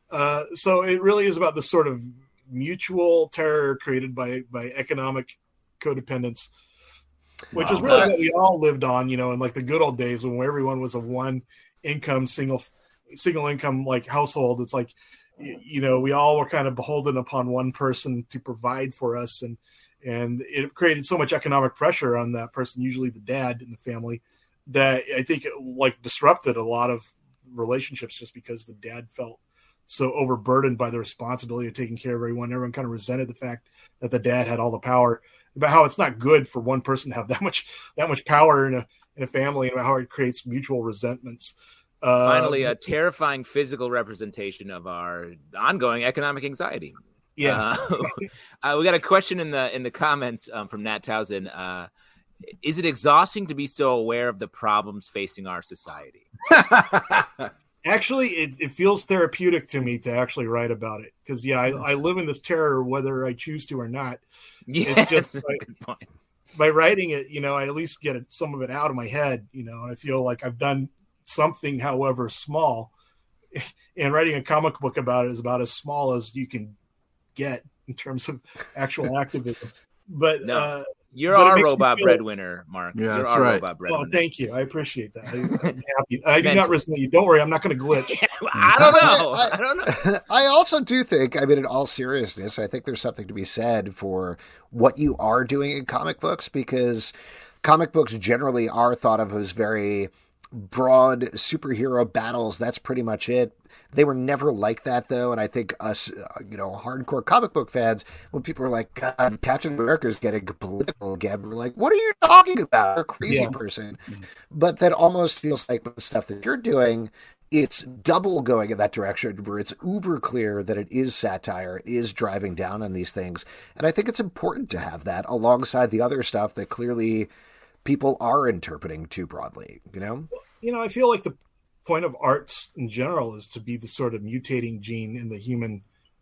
So it really is about this sort of mutual terror created by economic codependence, which is really what we all lived on, in like the good old days when everyone was a one income, single income like household. It's like, we all were kind of beholden upon one person to provide for us. And it created so much economic pressure on that person, usually the dad in the family, that I think it like disrupted a lot of relationships just because the dad felt so overburdened by the responsibility of taking care of everyone. Everyone kind of resented the fact that the dad had all the power, about how it's not good for one person to have that much power in a family, and about how it creates mutual resentments. Finally, a terrifying physical representation of our ongoing economic anxiety. Yeah. We got a question in the comments from Nat Townsend. Is it exhausting to be so aware of the problems facing our society? Actually, it feels therapeutic to me to actually write about it, because I live in this terror whether I choose to or not. Yes, it's just by writing it, I at least get some of it out of my head, and I feel like I've done something, however small. And writing a comic book about it is about as small as you can get in terms of actual activism. But no. You're our robot breadwinner, Mark. Yeah, You're our right. Robot breadwinner. Oh, thank you. I appreciate that. I'm happy. I do not resent you. Don't worry. I'm not going to glitch. I don't know. I also do think, in all seriousness, I think there's something to be said for what you are doing in comic books, because comic books generally are thought of as very broad superhero battles. That's pretty much it. They were never like that, though, and I think us, hardcore comic book fans, when people are like, God, Captain America's getting political again, we're like, what are you talking about? You're a crazy person. But that almost feels like the stuff that you're doing, it's double going in that direction, where it's uber clear that it is satire, it is driving down on these things. And I think it's important to have that alongside the other stuff that clearly people are interpreting too broadly, I feel like the point of arts in general is to be the sort of mutating gene in the human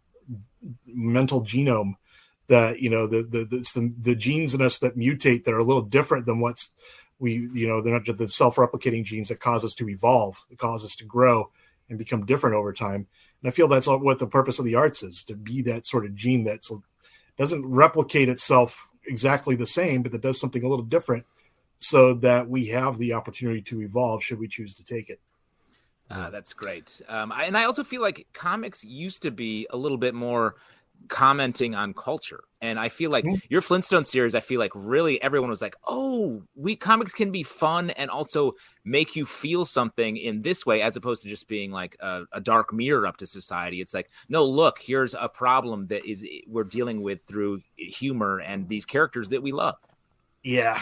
mental genome, that the genes in us that mutate, that are a little different than they're not just the self-replicating genes that cause us to evolve, that cause us to grow and become different over time. And I feel that's what the purpose of the arts is, to be that sort of gene that doesn't replicate itself exactly the same, but that does something a little different, so that we have the opportunity to evolve should we choose to take it. That's great. And I also feel like comics used to be a little bit more commenting on culture. And I feel like your Flintstone series, I feel like really everyone was like, comics can be fun and also make you feel something in this way, as opposed to just being like a dark mirror up to society. It's like, no, look, here's a problem that we're dealing with through humor and these characters that we love. Yeah,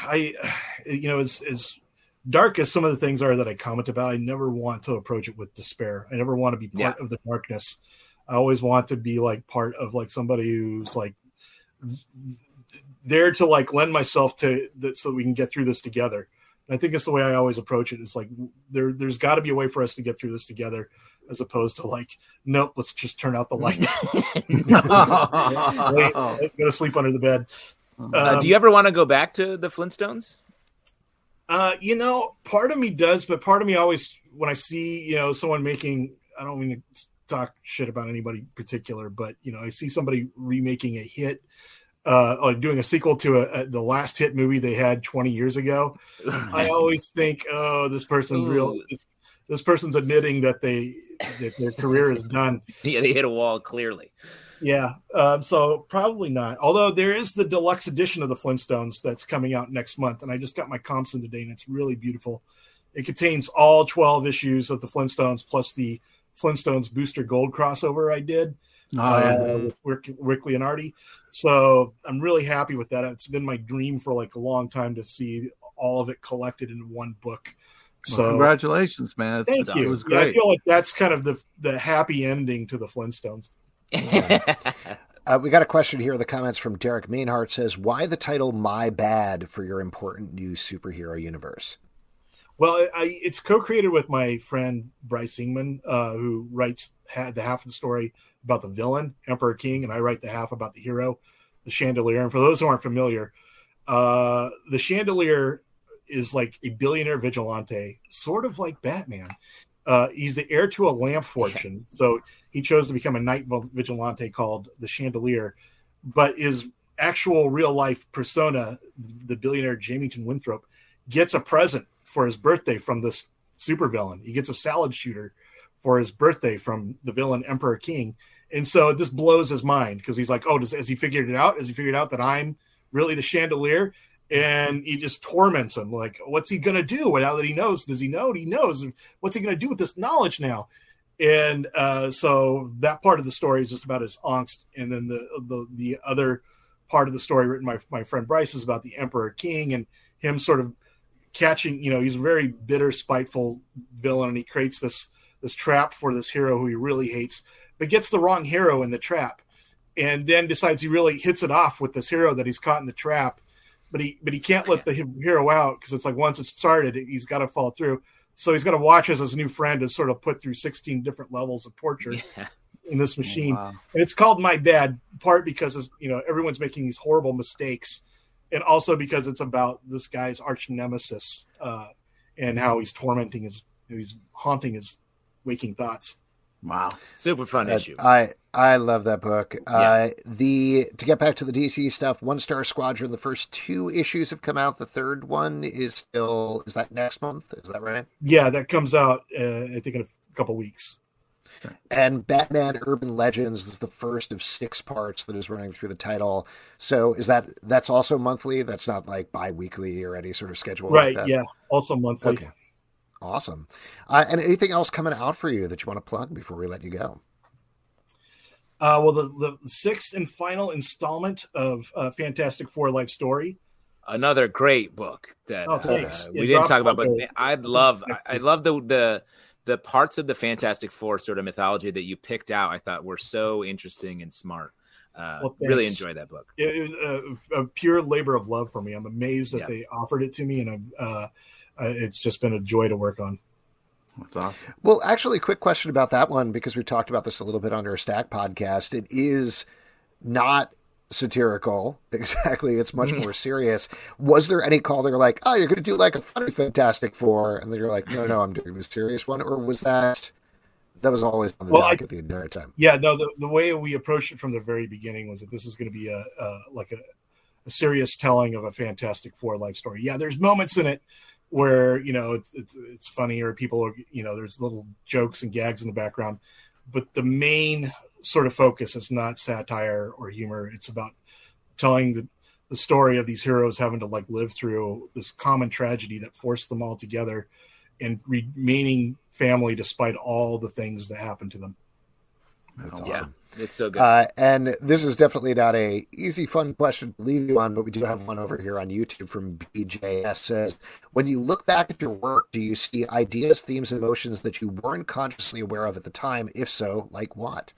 as dark as some of the things are that I comment about, I never want to approach it with despair. I never want to be part of the darkness. I always want to be like part of like somebody who's like there to like lend myself to that, so that we can get through this together. And I think it's the way I always approach it. It's like there's got to be a way for us to get through this together, as opposed to like, nope, let's just turn out the lights. Go to sleep under the bed. Do you ever want to go back to the Flintstones? Part of me does, but part of me always, when I see, someone making, I don't mean to talk shit about anybody particular, but, I see somebody remaking a hit, like doing a sequel to the last hit movie they had 20 years ago. I always think, this person's this person's admitting that their career is done. Yeah, they hit a wall clearly. Yeah, so probably not. Although there is the deluxe edition of the Flintstones that's coming out next month, and I just got my comps in today, and it's really beautiful. It contains all 12 issues of the Flintstones, plus the Flintstones Booster Gold crossover I did with Rick Leonardi. So I'm really happy with that. It's been my dream for like a long time to see all of it collected in one book. So congratulations, man. Thank you. It was Yeah, great. I feel like that's kind of the happy ending to the Flintstones. We got a question here in the comments from Derek Mainhart. Says, why the title My Bad for your important new superhero universe? Well, it's co-created with my friend Bryce Ingman, who writes the half of the story about the villain, Emperor King, and I write the half about the hero, the Chandelier. And for those who aren't familiar, the Chandelier is like a billionaire vigilante, sort of like Batman. He's the heir to a lamp fortune, so he chose to become a night vigilante called the Chandelier. But his actual real life persona, the billionaire Jamington Winthrop, gets a present for his birthday from this supervillain. He gets a salad shooter for his birthday from the villain Emperor King. And so this blows his mind because he's like, oh, has he figured it out? Has he figured out that I'm really the Chandelier? And he just torments him. Like, what's he going to do now that he knows? Does he know? He knows. What's he going to do with this knowledge now? And so that part of the story is just about his angst. And then the other part of the story written by my friend Bryce is about the Emperor King and him sort of catching, he's a very bitter, spiteful villain. And he creates this trap for this hero who he really hates, but gets the wrong hero in the trap. And then decides he really hits it off with this hero that he's caught in the trap. But he can't let the hero out because it's like once it's started, he's got to follow through. So he's got to watch as his new friend is sort of put through 16 different levels of torture in this machine. Wow. And it's called My Bad, part because everyone's making these horrible mistakes, and also because it's about this guy's arch nemesis and how he's he's haunting his waking thoughts. Wow. Super fun issue. I love that book. Yeah. To get back to the DC stuff, One Star Squadron, the first 2 issues have come out. The third one is that next month? Is that right? Yeah, that comes out, I think, in a couple weeks. And Batman Urban Legends is the first of 6 parts that is running through the title. So that's also monthly? That's not like bi-weekly or any sort of schedule? Right, like that? yeah. Also monthly. Okay. Awesome. And anything else coming out for you that you want to plug before we let you go? Well, the 6th and final installment of Fantastic Four Life Story. Another great book that we didn't talk about, but I love the parts of the Fantastic Four sort of mythology that you picked out. I thought were so interesting and smart. Really enjoyed that book. It was a pure labor of love for me. I'm amazed that they offered it to me, and it's just been a joy to work on. That's awesome. Well, actually, quick question about that one, because we talked about this a little bit on our Stack podcast. It is not satirical. Exactly. It's much more serious. Was there any call they were like, oh, you're going to do like a funny Fantastic Four? And then you're like, no, I'm doing the serious one. Or was that was always on the docket the entire time? Yeah, no, the way we approached it from the very beginning was that this is going to be a serious telling of a Fantastic Four life story. Yeah, there's moments in it where it's funny, or people are there's little jokes and gags in the background, but the main sort of focus is not satire or humor. It's about telling the story of these heroes having to live through this common tragedy that forced them all together and remaining family despite all the things that happened to them. That's awesome. Yeah, it's so good. And this is definitely not a easy, fun question to leave you on, but we do have one over here on YouTube from BJS. Says, when you look back at your work, do you see ideas, themes, and emotions that you weren't consciously aware of at the time? If so, like what?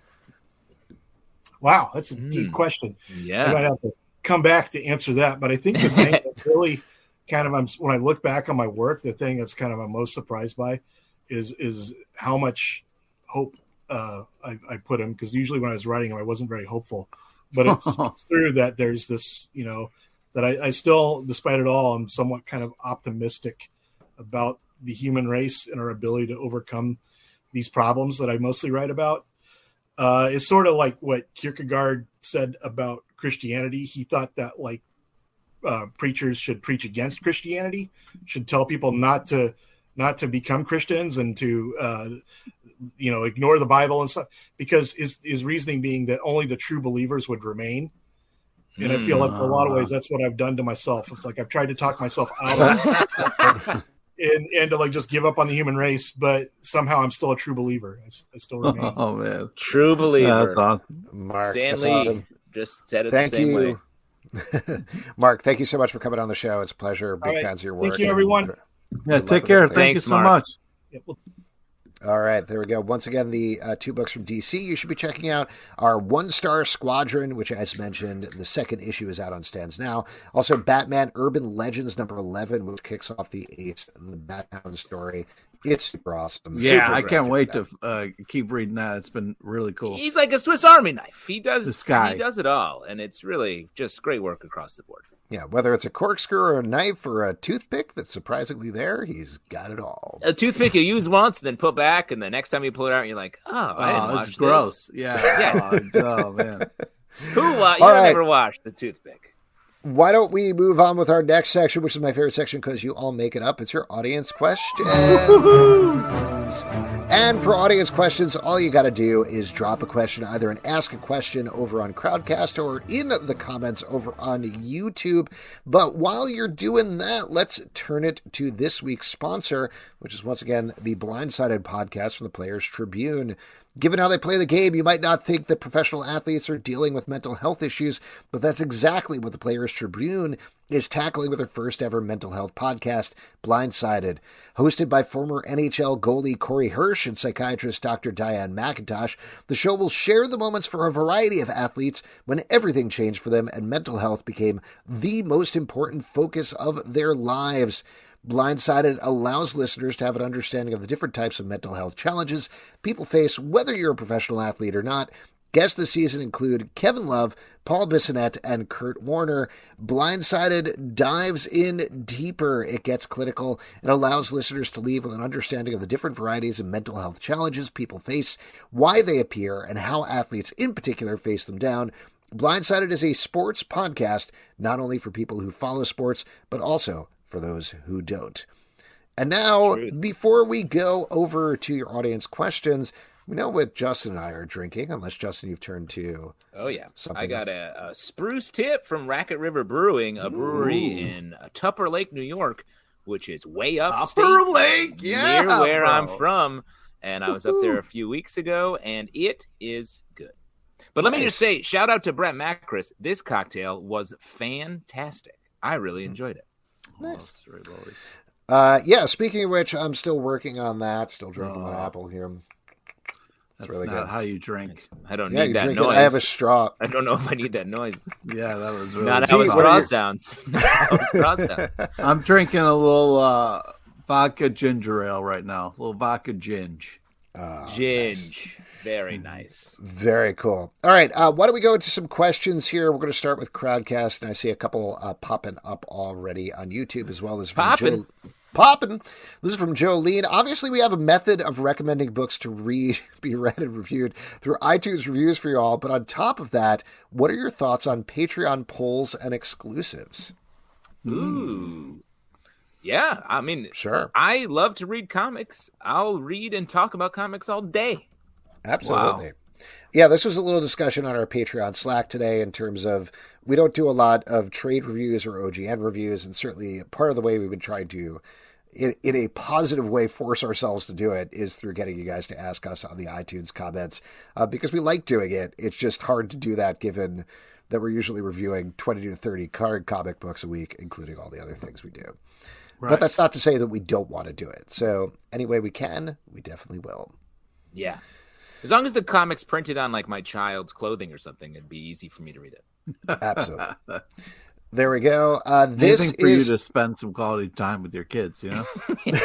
Wow, that's a deep question. Yeah. I might have to come back to answer that, but I think the thing that really kind of, when I look back on my work, the thing that's kind of I'm most surprised by is how much hope I put in, because usually when I was writing them, I wasn't very hopeful, but it's through that there's this, that I still, despite it all, I'm somewhat kind of optimistic about the human race and our ability to overcome these problems that I mostly write about. It's sort of like what Kierkegaard said about Christianity. He thought that preachers should preach against Christianity, should tell people not to become Christians and to ignore the Bible and stuff, because his reasoning being that only the true believers would remain. And I feel like in a lot of ways that's what I've done to myself. It's like I've tried to talk myself out of and to just give up on the human race, but somehow I'm still a true believer. I still remain. Oh man, true believer. Yeah, that's awesome. Mark, Stan that's Lee awesome. just said it Thank the same you. way. Mark, thank you so much for coming on the show. It's a pleasure. Big All right. fans of your work. Thank you, everyone. Yeah, Good take luck care. with everything. Thank you Thanks, so Mark. much. Yeah, well, All right, there we go. Once again, the 2 books from DC. You should be checking out our One Star Squadron, which, as mentioned, the second issue is out on stands now. Also, Batman Urban Legends number 11, which kicks off the Ace, the Batman story. It's super awesome. Yeah, Super I can't great. wait to keep reading that. It's been really cool. He's like a Swiss Army knife. He does This guy. He does it all, and it's really just great work across the board. Yeah, whether it's a corkscrew or a knife or a toothpick that's surprisingly there, he's got it all. A toothpick you use once, then put back, and the next time you pull it out, you're like, "Oh, I didn't Oh, wash it's gross. this." Yeah. Yeah. Oh, man. You All don't right. ever wash the toothpick. Why don't we move on with our next section, which is my favorite section because you all make it up. It's your audience questions. And for audience questions, all you got to do is drop a question, either an Ask a Question over on Crowdcast or in the comments over on YouTube. But while you're doing that, let's turn it to this week's sponsor, which is once again the Blindsided podcast from the Players Tribune. Given how they play the game, you might not think that professional athletes are dealing with mental health issues, but that's exactly what the Players Tribune is tackling with their first ever mental health podcast, Blindsided. Hosted by former NHL goalie Corey Hirsch and psychiatrist Dr. Diane McIntosh, the show will share the moments for a variety of athletes when everything changed for them and mental health became the most important focus of their lives. Blindsided allows listeners to have an understanding of the different types of mental health challenges people face, whether you're a professional athlete or not. Guests this season include Kevin Love, Paul Bissonnette, and Kurt Warner. Blindsided dives in deeper. It gets clinical. It allows listeners to leave with an understanding of the different varieties of mental health challenges people face, why they appear, and how athletes in particular face them down. Blindsided is a sports podcast, not only for people who follow sports, but also for those who don't. And now, before we go over to your audience questions, we know what Justin and I are drinking, unless, Justin, you've turned to... Oh, yeah. something I got else. a spruce tip from Racket River Brewing, a brewery in Tupper Lake, New York, which is way upstate, Upper Lake, yeah, near where bro. I'm from. And I was up there a few weeks ago, and it is good. But let me just say, shout out to Brett Macris. This cocktail was fantastic. I really enjoyed it. Nice. Oh, Yeah, speaking of which, I'm still working on that. Still drinking one apple here. That's really not good. how you drink. I don't Yeah, need you that drink noise. it. I have a straw. I don't know if I need that noise. Yeah, that was really Not how a Pete, what straw are your- sounds. Not how a straw sounds. I'm drinking a little vodka ginger ale right now. A little vodka ginge. Ginge. Very nice. Very cool. All right, why don't we go into some questions here? We're going to start with Crowdcast, and I see a couple popping up already on YouTube as well. As from Poppin'. Poppin'. This is from Jolene. Obviously, we have a method of recommending books to read, be read and reviewed through iTunes reviews for you all. But on top of that, what are your thoughts on Patreon polls and exclusives? Ooh. Yeah, I mean, Sure. I love to read comics. I'll read and talk about comics all day. Absolutely. Yeah, this was a little discussion on our Patreon Slack today in terms of we don't do a lot of trade reviews or OGN reviews, and certainly part of the way we've been trying to, in a positive way, force ourselves to do it is through getting you guys to ask us on the iTunes comments because we like doing it. It's just hard to do that given that we're usually reviewing 20 to 30 card comic books a week, including all the other things we do. Right. But that's not to say that we don't want to do it. So any way we can, we definitely will. Yeah. As long as the comic's printed on like my child's clothing or something, it'd be easy for me to read it. Absolutely. There we go. This This for is you to spend some quality time with your kids, you know?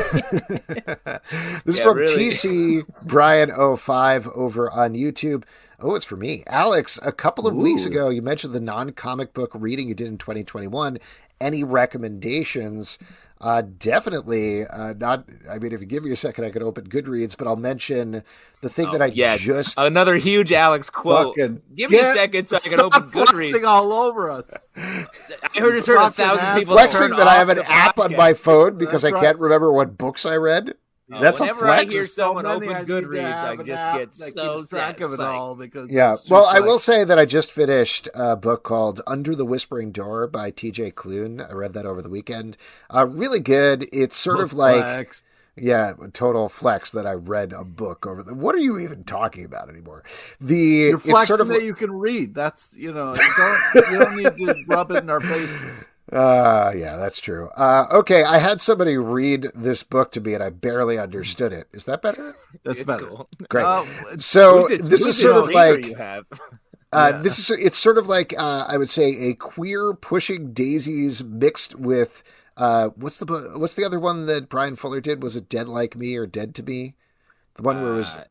this is Yeah, from really. TC Brian05 over on YouTube. Oh, it's for me. Alex, a couple of weeks Ooh. ago, you mentioned the non-comic book reading you did in 2021. Any recommendations? Definitely not. I mean, if you give me a second, I could open Goodreads, but I'll mention the thing that I Yes. just... Another huge Alex quote. Fucking Give me a get- second so I can stop open flexing Goodreads. all over us. I just heard Fucking 1,000 people flexing turn that I off have an the app on podcast. my phone because That's I right. can't remember what books I read. That's a Whenever flex. I hear someone So open many, I need to Goodreads, I have an just app get that so keeps track of it satisfied. all because Yeah, it's well, just I like- will say that I just finished a book called Under the Whispering Door by TJ Klune. I read that over the weekend. Really good. It's sort of like, Flex. yeah, total flex that I read a book over the. What are you even talking about anymore? You're It's flexing sort of that you can read. That's, you don't need to rub it in our faces. Yeah, that's true. Okay, I had somebody read this book to me and I barely understood it. Is that better? That's It's better. cool. Great. So Who's this is who's sort of reader like you have? it's sort of like I would say a queer pushing daisies mixed with what's the other one that Brian Fuller did? Was it Dead Like Me or Dead to Me? The one where it was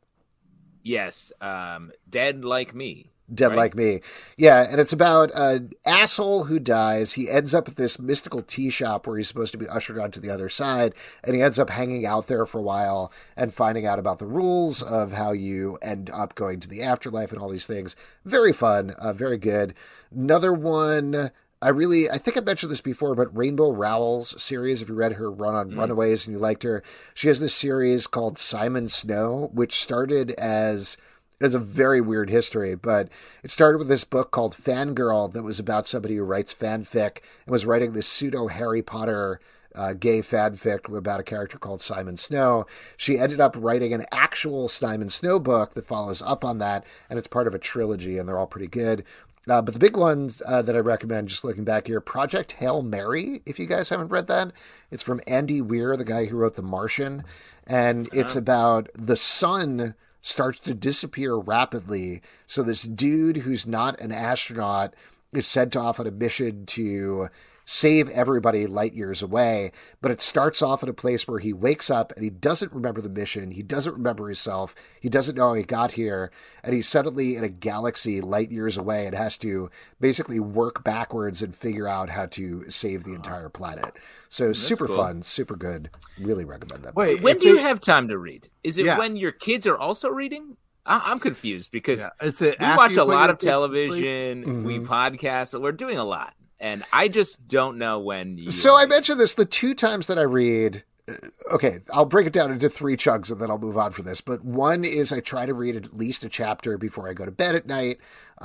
Yes, Dead Like Me. Dead right? Like Me. Yeah, and it's about an asshole who dies. He ends up at this mystical tea shop where he's supposed to be ushered onto the other side, and he ends up hanging out there for a while and finding out about the rules of how you end up going to the afterlife and all these things. Very fun, very good. Another one, I think I mentioned this before, but Rainbow Rowell's series, if you read her run on Runaways and you liked her, she has this series called Simon Snow, which started as... It's a very weird history, but it started with this book called Fangirl that was about somebody who writes fanfic and was writing this pseudo Harry Potter gay fanfic about a character called Simon Snow. She ended up writing an actual Simon Snow book that follows up on that, and it's part of a trilogy, and they're all pretty good. But the big ones that I recommend, just looking back here, Project Hail Mary, if you guys haven't read that. It's from Andy Weir, the guy who wrote The Martian, and it's about the sun starts to disappear rapidly. So this dude who's not an astronaut is sent off on a mission to save everybody light years away. But it starts off at a place where he wakes up and he doesn't remember the mission. He doesn't remember himself. He doesn't know how he got here. And he's suddenly in a galaxy light years away and has to basically work backwards and figure out how to save the entire planet. So super cool. fun, super good. Really recommend that. Wait, When do you have time to read? Is it Yeah. when your kids are also reading? I'm confused because Is it we after watch you a put lot your of kids to sleep? television. We podcast. We're doing a lot. And I just don't know when you... So I mentioned this the two times that I read. Okay, I'll break it down into 3 chunks and then I'll move on from this. But one is I try to read at least a chapter before I go to bed at night,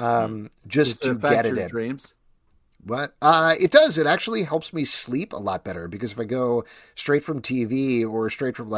just Does it to affect get it your in. dreams? What? It does. It actually helps me sleep a lot better because if I go straight from TV or straight from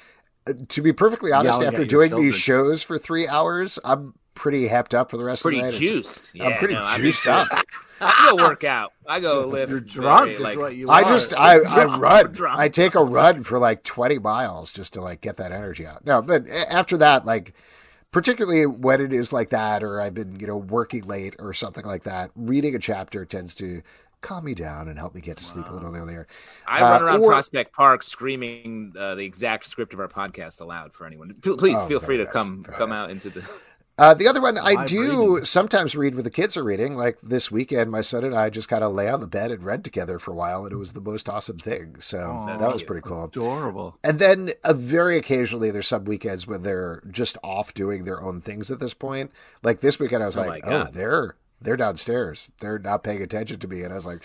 to be perfectly honest, Yelling after at your doing these children. shows for 3 hours, I'm pretty hepped up for the rest pretty of the night. juiced. I'm Yeah, pretty no, I mean, juiced up. I go work out. I go lift. You're drunk, very, is what you I are. just I run. drunk. I take a run for 20 miles just to get that energy out. No, but after that, particularly when it is like that, or I've been working late or something like that, reading a chapter tends to calm me down and help me get to sleep a little earlier. I run around or- Prospect Park screaming the exact script of our podcast aloud for anyone. Please feel free to very come nice. out into the... The other one I Live do reading. sometimes read when the kids are reading. Like this weekend, my son and I just kind of lay on the bed and read together for a while, and it was the most awesome thing. So Oh, that was cute. pretty cool. Adorable. And then very occasionally, there's some weekends when they're just off doing their own things at this point. Like this weekend, I was Oh like, my God. they're downstairs. They're not paying attention to me. And I was like,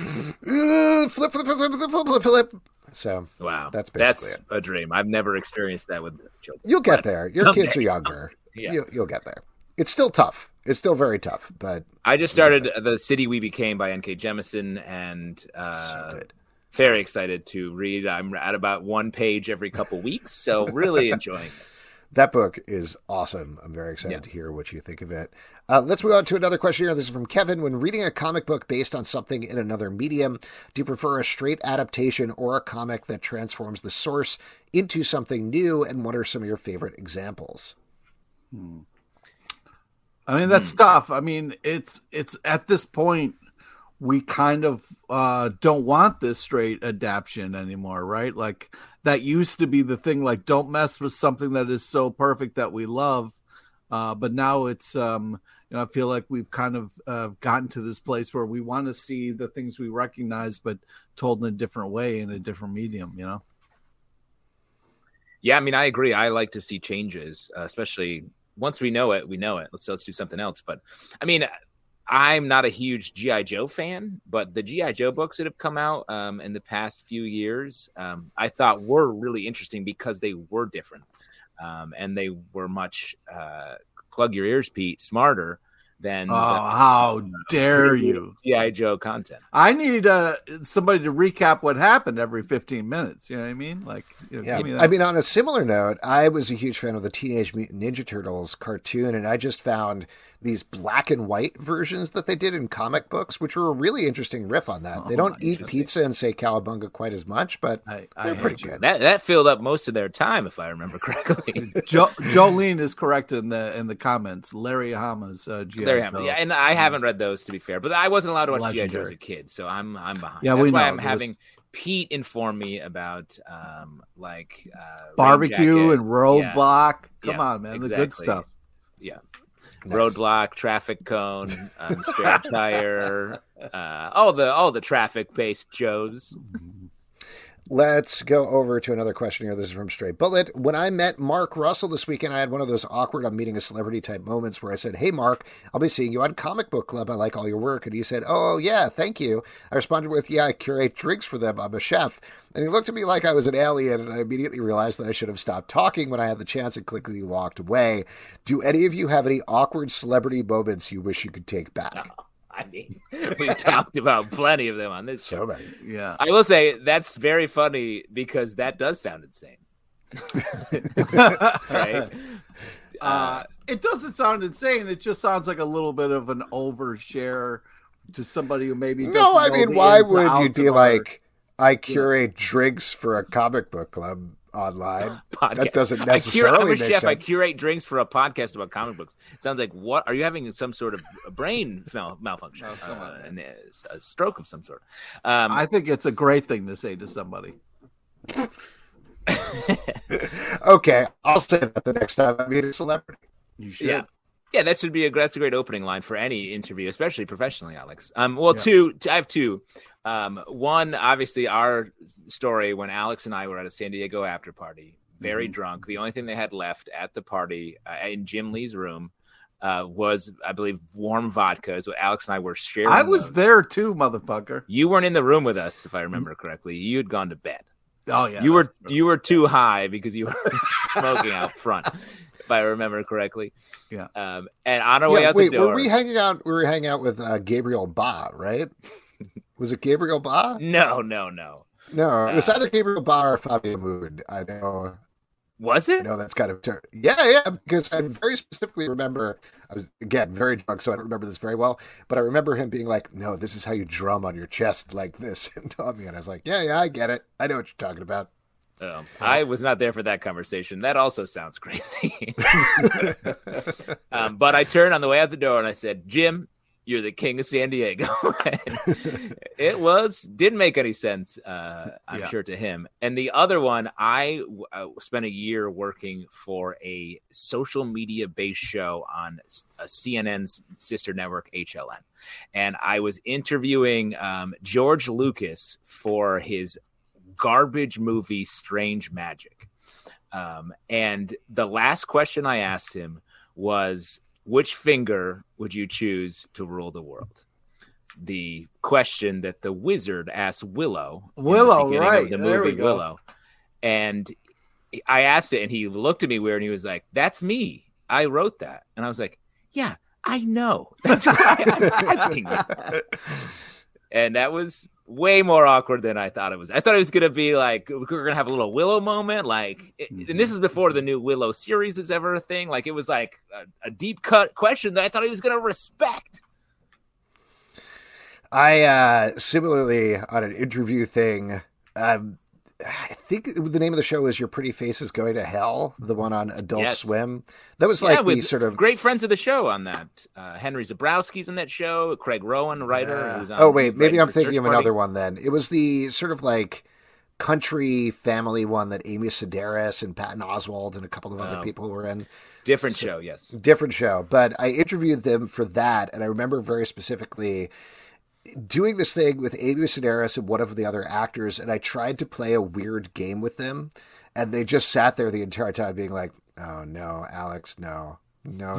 flip, flip, flip, flip, flip, flip, flip. So Wow. That's basically it. a dream. I've never experienced that with children. You'll get there. Your Someday. kids are younger. Yeah. You'll get there. It's still tough. It's still very tough, but I just started The City We Became by N.K. Jemisin, and so good. very excited to read. I'm at about 1 page every couple weeks, so really enjoying it. That book is awesome. I'm very excited to hear what you think of it. Let's move on to another question here. This is from Kevin. When reading a comic book based on something in another medium, do you prefer a straight adaptation or a comic that transforms the source into something new? And what are some of your favorite examples? I mean, that's tough. I mean, it's at this point, we kind of don't want this straight adaptation anymore, right? Like that used to be the thing, like don't mess with something that is so perfect that we love. But now it's, I feel like we've kind of gotten to this place where we want to see the things we recognize, but told in a different way, in a different medium, Yeah, I mean, I agree. I like to see changes, especially once we know it, we know it. Let's do something else. But I mean, I'm not a huge G.I. Joe fan, but the G.I. Joe books that have come out in the past few years, I thought were really interesting because they were different. And they were much, plug your ears, Pete, smarter than how dare you? G.I. Joe content. I need somebody to recap what happened every 15 minutes. You know what I mean? Like, yeah. I mean, on a similar note, I was a huge fan of the Teenage Mutant Ninja Turtles cartoon, and I just found these black and white versions that they did in comic books, which were a really interesting riff on that. They don't eat pizza and say cowabunga quite as much, but they're pretty good. That filled up most of their time, if I remember correctly. Jolene is correct in the comments. Larry Hama's G.I. Joe. Yeah, and I haven't read those, to be fair, but I wasn't allowed to watch G.I. Joe as a kid, so I'm behind. Yeah, that's why I'm having Pete inform me about barbecue and Roadblock. Come on, man, the good stuff. Yeah. Nice. Roadblock, Traffic Cone, Spare Tire, all the traffic-based Joes. Let's go over to another question here. This is from Stray Bullet. When I met Mark Russell this weekend, I had one of those awkward I'm meeting a celebrity type moments where I said, "Hey, Mark, I'll be seeing you on Comic Book Club. I like all your work." And he said, "Oh, yeah, thank you." I responded with, "Yeah, I curate drinks for them. I'm a chef." And he looked at me like I was an alien, and I immediately realized that I should have stopped talking when I had the chance and quickly walked away. Do any of you have any awkward celebrity moments you wish you could take back? No. I mean, we've talked about plenty of them on this show. Yeah. I will say that's very funny because that does sound insane. Right? It doesn't sound insane. It just sounds like a little bit of an overshare to somebody who maybe doesn't No, I know mean, the why ins and would you outs be of like, I curate drinks for a comic book club online? That doesn't necessarily I'm a make chef. sense. I curate drinks for a podcast about comic books. It sounds like, what? Are you having some sort of brain malfunction? A stroke of some sort. I think it's a great thing to say to somebody. Okay, I'll say that the next time I meet a celebrity. You should. Yeah, that's a great opening line for any interview, especially professionally, Alex. I have two. One, obviously, our story when Alex and I were at a San Diego after party, very drunk. The only thing they had left at the party in Jim Lee's room was, I believe, warm vodka. So Alex and I were sharing. I was there too, motherfucker. You weren't in the room with us, if I remember correctly. You had gone to bed. Oh yeah, you were too high because you were smoking out front, if I remember correctly. Yeah. And on our way out the door, were we hanging out? We were hanging out with Gabriel Ba, right? Was it Gabriel Ba? No. No, it was either Gabriel Ba or Fabio Moon. I know. Was it? I know that's kind of yeah. Because I very specifically remember. I was again very drunk, so I don't remember this very well. But I remember him being like, "No, this is how you drum on your chest like this," and taught me. And I was like, "Yeah, I get it. I know what you're talking about." I was not there for that conversation. That also sounds crazy. But I turned on the way out the door and I said, "Jim, you're the king of San Diego." It didn't make any sense, I'm sure, to him. And the other one, I spent a year working for a social media based show on CNN's sister network, HLN. And I was interviewing George Lucas for his garbage movie, Strange Magic. And the last question I asked him was, which finger would you choose to rule the world? The question that the wizard asked Willow. Right. Of the movie Willow. And I asked it and he looked at me weird and he was like, "That's me. I wrote that." And I was like, "Yeah, I know. That's why I'm asking you." And that was way more awkward than I thought it was. I thought it was going to be like, we were going to have a little Willow moment. And this is before the new Willow series is ever a thing. Like, it was like a deep cut question that I thought he was going to respect. I similarly on an interview thing, I think the name of the show is Your Pretty Face is Going to Hell, the one on Adult Swim. That was like the sort of great friends of the show on that. Henry Zabrowski's in that show. Craig Rowan, writer. Who's on oh wait, maybe I'm thinking of another one. Then it was the sort of like country family one that Amy Sedaris and Patton Oswalt and a couple of other people were in. Different show, yes. Different show, but I interviewed them for that, and I remember very specifically doing this thing with Amy Sedaris and one of the other actors, and I tried to play a weird game with them, and they just sat there the entire time being like, "Oh no, Alex, no. No.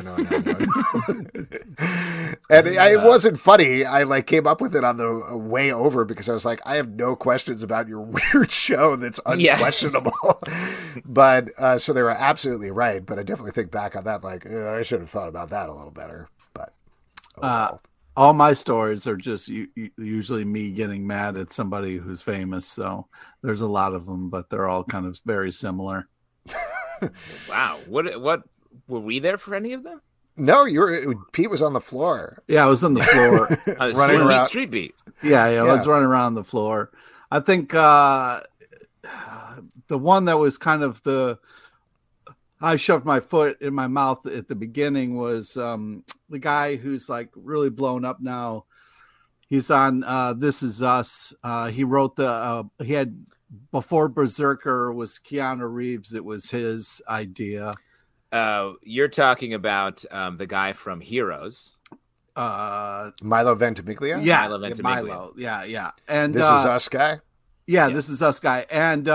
And it wasn't funny. I came up with it on the way over because I was like, I have no questions about your weird show that's unquestionable. But so they were absolutely right. But I definitely think back on that, I should have thought about that a little better. But wow. All my stories are just usually me getting mad at somebody who's famous. So there's a lot of them, but they're all kind of very similar. Wow. What were we there for any of them? No, Pete was on the floor. Yeah, I was on the floor. Running around. Street Beat. Yeah, I was running around the floor. I think the one that was kind of I shoved my foot in my mouth at the beginning was the guy who's like really blown up now. He's on This Is Us. He wrote he had, before Berserker was Keanu Reeves, it was his idea. You're talking about the guy from Heroes. Milo Ventimiglia? Yeah, Milo Ventimiglia. Milo. Yeah. And This Is Us guy? Yeah, This Is Us guy. And,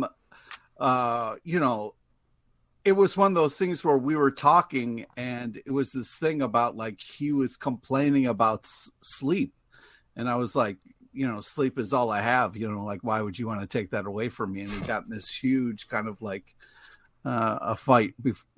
it was one of those things where we were talking and it was this thing about like he was complaining about sleep. And I was like, sleep is all I have, like, why would you want to take that away from me? And he got in this huge kind of like a fight.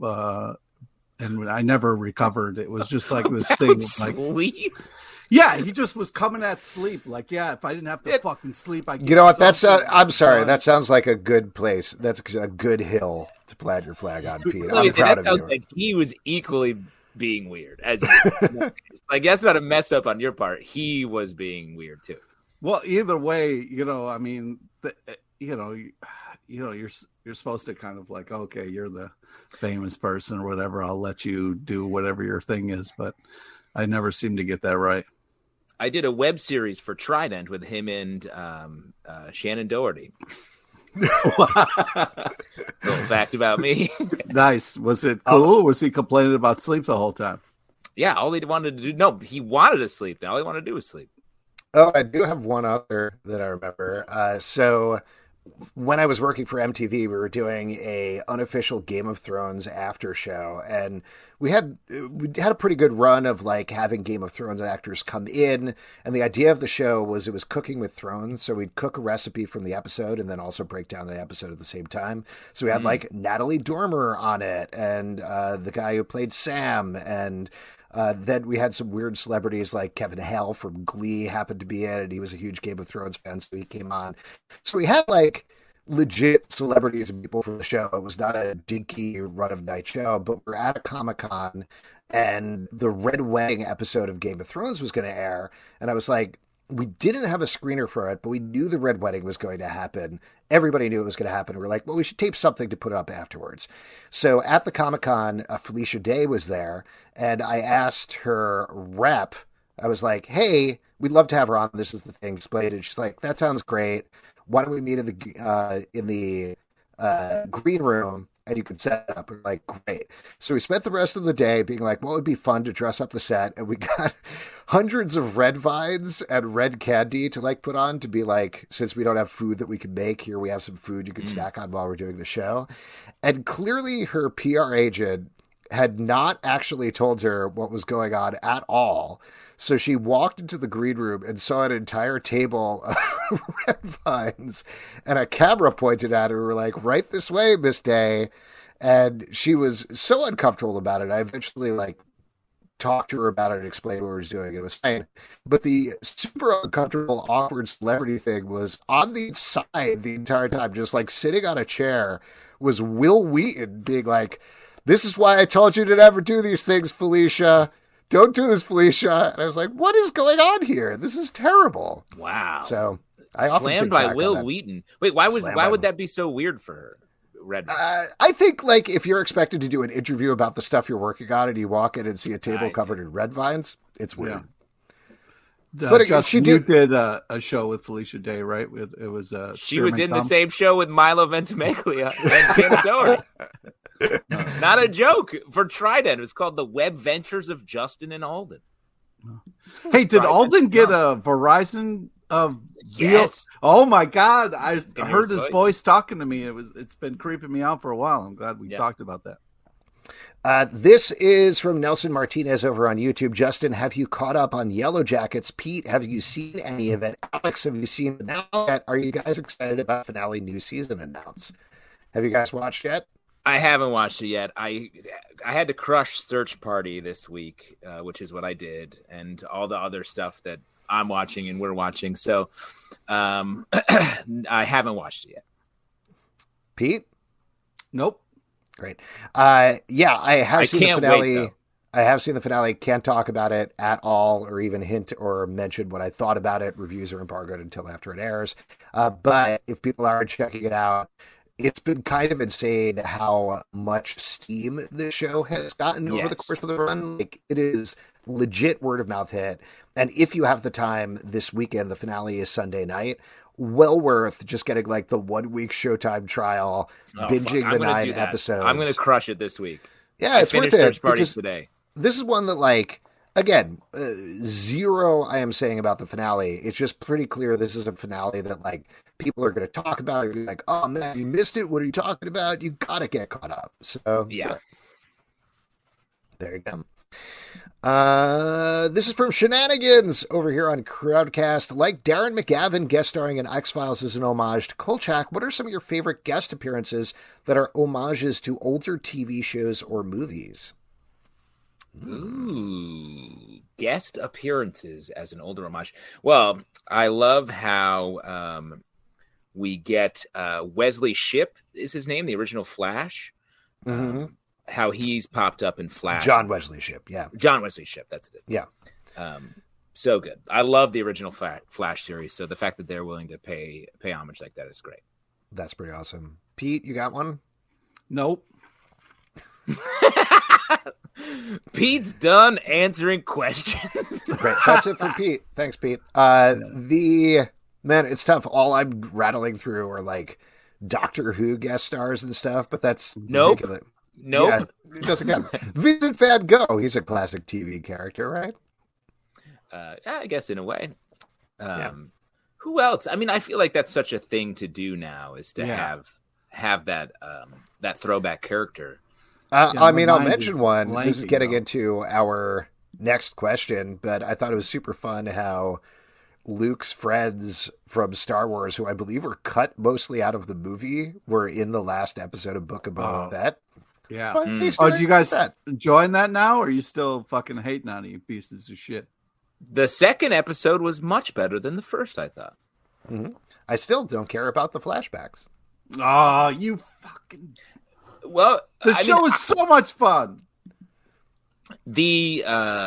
And I never recovered. It was just like this thing. Like, sleep? Yeah, he just was coming at sleep. Like, yeah, if I didn't have to fucking sleep, I could. You know what? I'm sorry. That sounds like a good place. That's a good hill to plant your flag on, Pete. I'm proud of you. Like he was equally being weird. As like that's not a mess up on your part. He was being weird too. Well, either way, I mean, you're supposed to kind of like, okay, you're the famous person or whatever. I'll let you do whatever your thing is, but I never seem to get that right. I did a web series for Trident with him and Shannon Doherty. Little fact about me. Nice. Was it cool? Was he complaining about sleep the whole time? Yeah, all he wanted to do. No, he wanted to sleep. All he wanted to do was sleep. Oh, I do have one other that I remember. So when I was working for MTV, we were doing a unofficial Game of Thrones after show, and we had a pretty good run of like having Game of Thrones actors come in. And the idea of the show was it was cooking with Thrones, so we'd cook a recipe from the episode and then also break down the episode at the same time. So we had like Natalie Dormer on it, and the guy who played Sam, and then we had some weird celebrities like Kevin Hale from Glee happened to be in it. He was a huge Game of Thrones fan, so he came on. So we had like legit celebrities and people from the show. It was not a dinky run of night show, but we're at a Comic-Con and the Red Wedding episode of Game of Thrones was going to air. And I was like, we didn't have a screener for it, but we knew the Red Wedding was going to happen. Everybody knew it was going to happen. We're like, well, we should tape something to put up afterwards. So at the Comic-Con, Felicia Day was there, and I asked her rep, I was like, hey, we'd love to have her on. This is the thing displayed. And she's like, that sounds great. Why don't we meet in the green room and you can set it up? We're like, great. So we spent the rest of the day being like, well, it would be fun to dress up the set. And we got hundreds of red vines and red candy to like put on to be like, since we don't have food that we can make here, we have some food you can snack on while we're doing the show. And clearly her PR agent had not actually told her what was going on at all. So she walked into the green room and saw an entire table of red vines, and a camera pointed at her. We're like, right this way, Miss Day. And she was so uncomfortable about it. I eventually like talked to her about it and explained what we were doing. It was fine. But the super uncomfortable, awkward celebrity thing was on the side the entire time, just like sitting on a chair, was Will Wheaton being like, this is why I told you to never do these things, Felicia. Don't do this, Felicia. And I was like, what is going on here? This is terrible. Wow. So I often slammed think by back Will on that. Wheaton. Wait, why would that be so weird for her? Red. I think like if you're expected to do an interview about the stuff you're working on and you walk in and see a table covered in red vines, it's weird. Yeah. But Justin, you did a show with Felicia Day, right? It was she was in the same show with Milo Ventimiglia and Shannon Doherty. Not a joke for Trident. It was called The Web Ventures of Justin and Alden. Hey, did Alden get a Verizon deal? Yes. Oh my God. I heard his voice talking to me. It's been creeping me out for a while. I'm glad we talked about that. This is from Nelson Martinez over on YouTube. Justin, have you caught up on Yellow Jackets? Pete, have you seen any of it? Alex, have you seen it now yet? Are you guys excited about finale new season announce? Have you guys watched yet? I haven't watched it yet. I had to crush Search Party this week, which is what I did, and all the other stuff that I'm watching and we're watching. So I haven't watched it yet. Pete? Nope. Great. Yeah, I have seen the finale. Wait, I have seen the finale. Can't talk about it at all, or even hint or mention what I thought about it. Reviews are embargoed until after it airs. But if people are checking it out, it's been kind of insane how much steam this show has gotten over the course of the run. Like, it is legit word of mouth hit. And if you have the time this weekend, the finale is Sunday night. Well worth just getting like the 1 week Showtime trial, binging the 9 episodes. I'm going to crush it this week. Yeah, I it's worth finished it. Search Party today. This is one that, like, again, zero I am saying about the finale. It's just pretty clear this is a finale that, like, people are going to talk about it. Be like, oh, man, you missed it. What are you talking about? You got to get caught up. So, yeah. There you go. This is from Shenanigans over here on Crowdcast. Like Darren McGavin guest starring in X-Files as an homage to Kolchak, what are some of your favorite guest appearances that are homages to older TV shows or movies? Ooh, guest appearances as an older homage. Well, I love how we get Wesley Shipp is his name, the original Flash. How he's popped up in Flash. John Wesley Shipp, yeah. John Wesley Shipp, that's it. Yeah. So good. I love the original Flash series, so the fact that they're willing to pay homage like that is great. That's pretty awesome. Pete, you got one? Nope. Pete's done answering questions. Great. That's it for Pete. Thanks, Pete. Man, it's tough. All I'm rattling through are like Doctor Who guest stars and stuff, but that's ridiculous. Nope. Yeah, it doesn't count. Vincent Van Gogh. He's a classic TV character, right? I guess in a way. Who else? I mean, I feel like that's such a thing to do now, is to have that throwback character. I mean, I'll mention one. This is getting into our next question, but I thought it was super fun how Luke's friends from Star Wars, who I believe were cut mostly out of the movie, were in the last episode of Book of Boba Fett. Yeah. Do you guys enjoying that now, or are you still fucking hating on it, you pieces of shit? The second episode was much better than the first, I thought. Mm-hmm. I still don't care about the flashbacks. Oh, you fucking... Well, the show is so much fun. The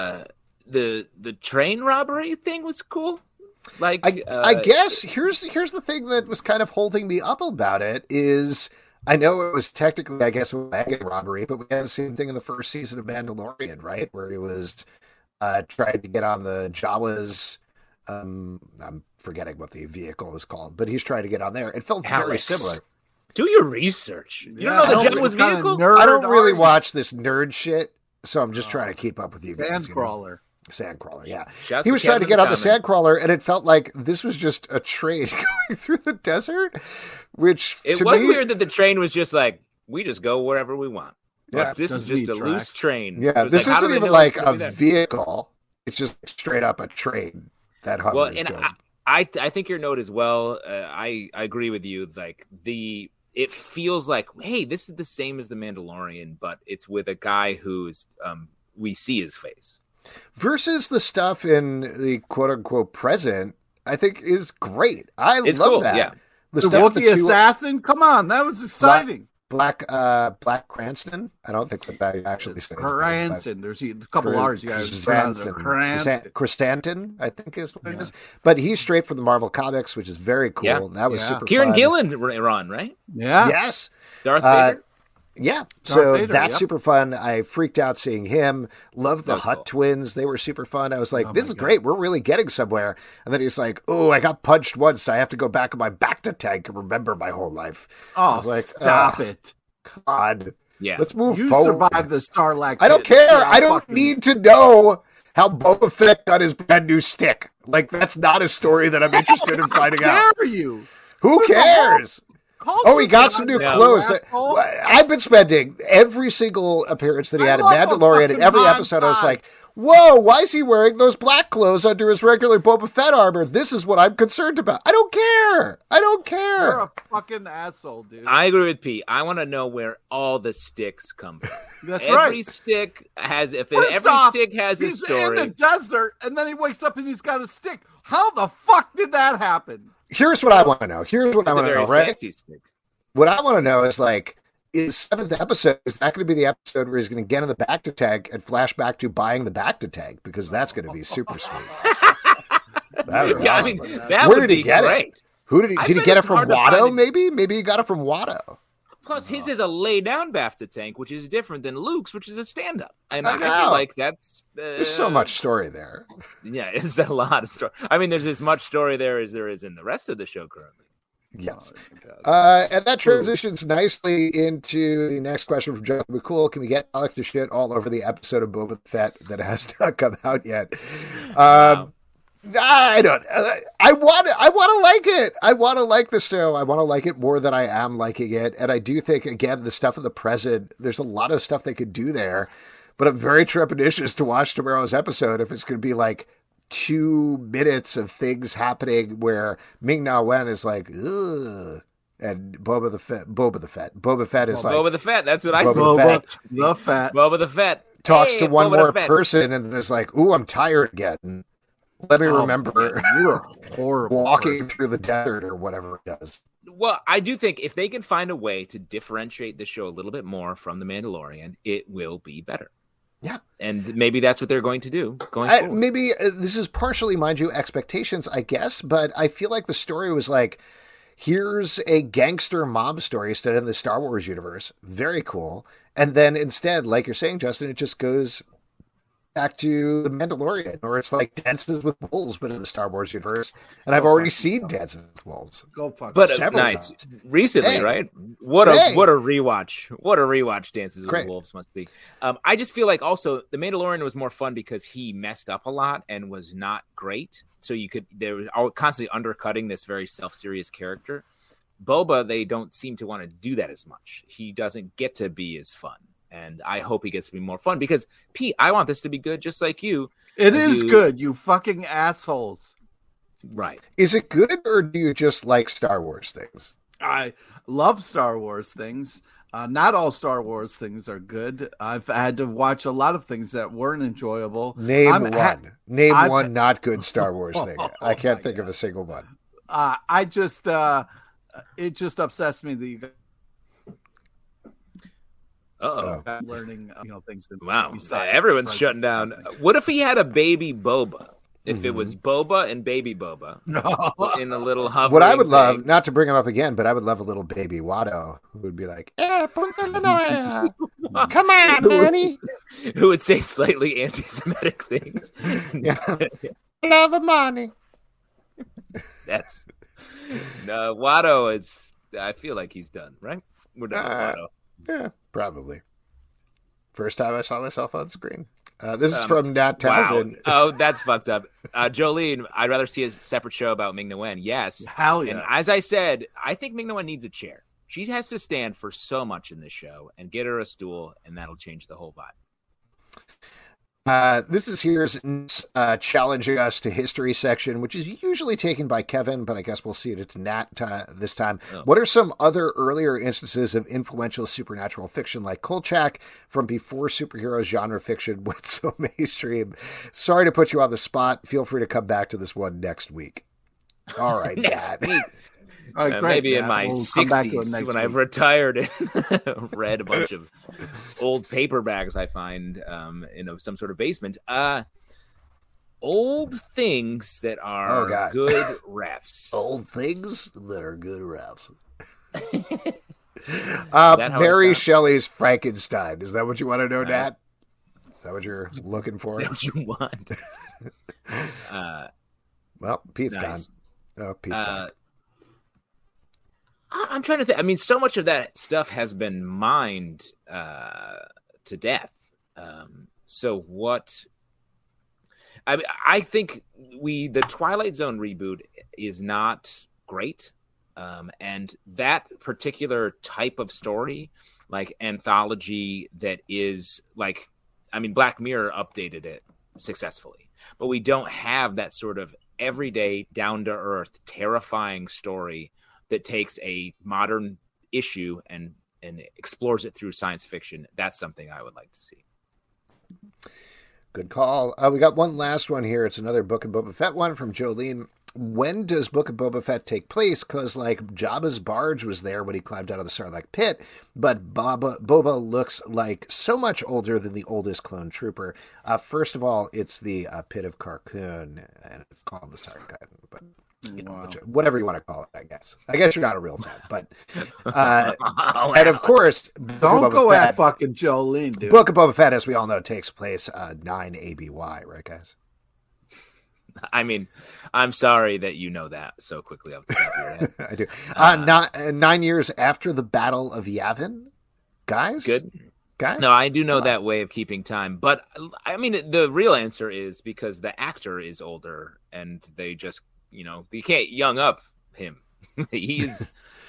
train robbery thing was cool. Like, I guess here's the thing that was kind of holding me up about it is I know it was technically, I guess, a wagon robbery, but we had the same thing in the first season of Mandalorian, right? Where he was trying to get on the Jawas. I'm forgetting what the vehicle is called, but he's trying to get on there. It felt very similar. Do your research. You don't know the Jawas vehicle? I don't really watch this nerd shit, so I'm just trying to keep up with you guys. Sandcrawler. Sandcrawler, yeah. Shouts he was trying to get on the Sandcrawler, and it felt like this was just a train going through the desert, which it was weird that the train was just like, we just go wherever we want. Yeah, like, this is just a loose train. Yeah, this isn't even like a vehicle. It's just straight up a train that hovers. Well, and I think your note as well. I agree with you. Like it feels like, hey, this is the same as The Mandalorian, but it's with a guy who's we see his face. Versus the stuff in the quote-unquote present, I think is great. It's love cool, that. Yeah. The Wookiee assassin? Come on, that was exciting. Black Cranston? I don't think that actually says Cranston. There's a couple R's you guys Cranston, I think is what it is. But he's straight from the Marvel Comics, which is very cool. Yeah. That was super Kieran fun. Gillen run, right? Yeah. Yes. Darth Vader? Yeah, so that's super fun. I freaked out seeing him. Love the Hutt twins. They were super fun. I was like, this is great. We're really getting somewhere. And then he's like, oh, I got punched once. I have to go back in my Bacta tank and remember my whole life. Oh, I was like, stop it. God. Yeah. Let's move you forward. You survived the Sarlacc. I don't care. I don't need to know how Boba Fett got his brand new stick. Like, that's not a story that I'm interested in finding out. How dare you? Who cares? He got some new clothes. I've been spending every single appearance that he had in Mandalorian, and every episode I was like, whoa, why is he wearing those black clothes under his regular Boba Fett armor? This is what I'm concerned about. I don't care. You're a fucking asshole, dude. I agree with Pete. I want to know where all the sticks come from. That's every right. stick has, if First every off, stick has a he's story. in the desert, and then he wakes up and he's got a stick. How the fuck did that happen? Here's what I want to know. It's a very Right? fancy stick. What I want to know is like, is 7th episode, is that going to be the episode where he's going to get in the Bacta tank and flash back to buying the Bacta tank? Because that's going to be super sweet. That would be Yeah, I awesome. mean, that Where would did he be get great. it? Who did he? I Did he bet get it it's from hard to find Watto? it. Maybe he got it from Watto. Plus, his is a lay down BAFTA tank, which is different than Luke's, which is a stand up. And I I know. feel like that's. There's so much story there. Yeah, it's a lot of story. I mean, there's as much story there as there is in the rest of the show currently. Yes. Oh, God. And that transitions nicely into the next question from Jonathan McCool. Can we get Alex to shit all over the episode of Boba Fett that has not come out yet? Wow. I don't. I want to like it. I want to like the show. I want to like it more than I am liking it. And I do think, again, the stuff in the present, there's a lot of stuff they could do there. But I'm very trepidatious to watch tomorrow's episode if it's going to be like 2 minutes of things happening where Ming-Na Wen is like, ugh. And Boba Fett is like, Boba the Fett. That's what I Boba said. the Fett. The fat. Boba the Fett talks Hey, to one Boba the more Fett. person and then is like, ooh, I'm tired again. Let me Oh, remember man, you're a horrible walking person. through the desert or whatever it does. Well, I do think if they can find a way to differentiate the show a little bit more from The Mandalorian, it will be better. Yeah. And maybe that's what they're going to do going forward. Maybe this is partially, mind you, expectations, I guess, but I feel like the story was like, here's a gangster mob story instead of the Star Wars universe. Very cool. And then instead, like you're saying, Justin, it just goes back to The Mandalorian, or it's like Dances with Wolves, but in the Star Wars universe. And I've already seen Dances with Wolves. Go fuck. But several nice. times. Recently, Hey. right? What a Hey. rewatch. What a rewatch Dances with Great. Wolves must be. I just feel like also The Mandalorian was more fun because he messed up a lot and was not great. So there was constantly undercutting this very self-serious character. Boba, they don't seem to want to do that as much. He doesn't get to be as fun. And I hope he gets to be more fun because, Pete, I want this to be good just like you. It is good, you fucking assholes. Right. Is it good, or do you just like Star Wars things? I love Star Wars things. Not all Star Wars things are good. I've had to watch a lot of things that weren't enjoyable. Name I'm one. Name I've- one not good Star Wars thing. I can't my think of God. a single one. I just it just upsets me that you guys Uh-oh. are learning things. Wow. besides Everyone's present. shutting down. What if he had a baby Boba? If it was Boba and baby Boba in a little hovering What I would love, thing. not to bring him up again, but I would love a little baby Watto who would be like, "Eh, Illinois, come on, Manny, who would say slightly anti-Semitic things. Yeah. love of money." That's no Watto is. I feel like he's done. Right? We're done with Watto. Yeah, probably. First time I saw myself on screen. This is from Nat Townsend. Wow. Oh, that's fucked up. Jolene, I'd rather see a separate show about Ming-Na Wen. Yes. Hell yeah. And as I said, I think Ming-Na Wen needs a chair. She has to stand for so much in this show, and get her a stool, and that'll change the whole vibe. This is here's challenging us to history section, which is usually taken by Kevin, but I guess we'll see it at Nat this time. Oh. What are some other earlier instances of influential supernatural fiction like Kolchak from before superhero genre fiction went so mainstream? Sorry to put you on the spot. Feel free to come back to this one next week. All right, Next Nat. week. All right, great, Maybe in Matt. my We'll come back to it 60s next when week. I've retired and read a bunch of old paperbacks I find in some sort of basement. Old things that Oh, are God. good refs. Old things that are good refs. that how it Mary sounds? Shelley's Frankenstein. Is that what you want to know, Right. Nat? Is that what you're looking for? Is that what you want? Well, Pete's Nice. gone. Oh, Pete's gone. I'm trying to think. I mean, so much of that stuff has been mined to death. So what? I think the Twilight Zone reboot is not great, and that particular type of story, like anthology, that is like, I mean, Black Mirror updated it successfully. But we don't have that sort of everyday, down-to-earth, terrifying story that takes a modern issue and explores it through science fiction. That's something I would like to see. Good call. We got one last one here. It's another Book of Boba Fett one from Jolene. When does Book of Boba Fett take place? Because, like, Jabba's barge was there when he climbed out of the Sarlacc pit, but Boba looks like so much older than the oldest clone trooper. First of all, it's the pit of Carkoon, and it's called the Sarlacc, but you know, whatever you want to call it, I guess. I guess you're not a real fan, but and of course, don't go at fucking Jolene, dude. Book of Boba Fett, as we all know, takes place 9 ABY, right, guys? I mean, I'm sorry that you know that so quickly off the top of your head. I do. 9 years after the Battle of Yavin, guys. Good. Guys? No, I do know that way of keeping time, but I mean, the real answer is because the actor is older, and they just, you know, you can't young up him. he is